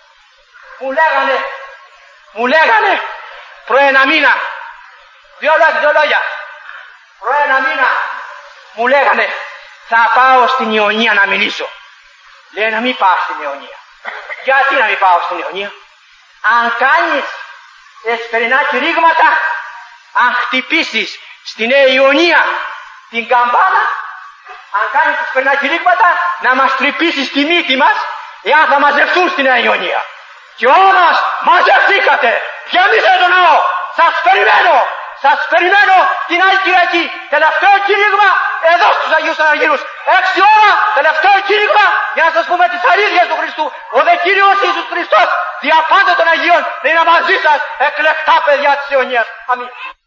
μου λέγανε προ ένα μήνα, δύο λόγια, προ ένα μήνα μου λέγανε θα πάω στην Ιωνία να μιλήσω. Λέει να μην πάω στην Ιωνία. Γιατί να μην πάω στην Ιωνία? Αν κάνεις εσπερινά κηρύγματα, αν χτυπήσεις στη Νέα Ιωνία την καμπάνα, αν κάνεις εσπερινά κηρύγματα, να μας τρυπήσεις τη μύτη μας, εάν θα μαζευτούν στη Νέα Ιωνία. Και όμως μαζευτήκατε. Γεμίσατε τον ναό. Σας περιμένω την άλλη Κυριακή. Τελευταίο κήρυγμα εδώ στους Αγίους Αναργύρους. 6 ώρα τελευταίο κήρυγμα για να σας πούμε τις αλήθειες του Χριστού. Ο δε Κύριος Ιησούς Χριστός δια πάντα των Αγίων να είναι μαζί σας εκλεκτά παιδιά της Ιωνίας. Αμήν.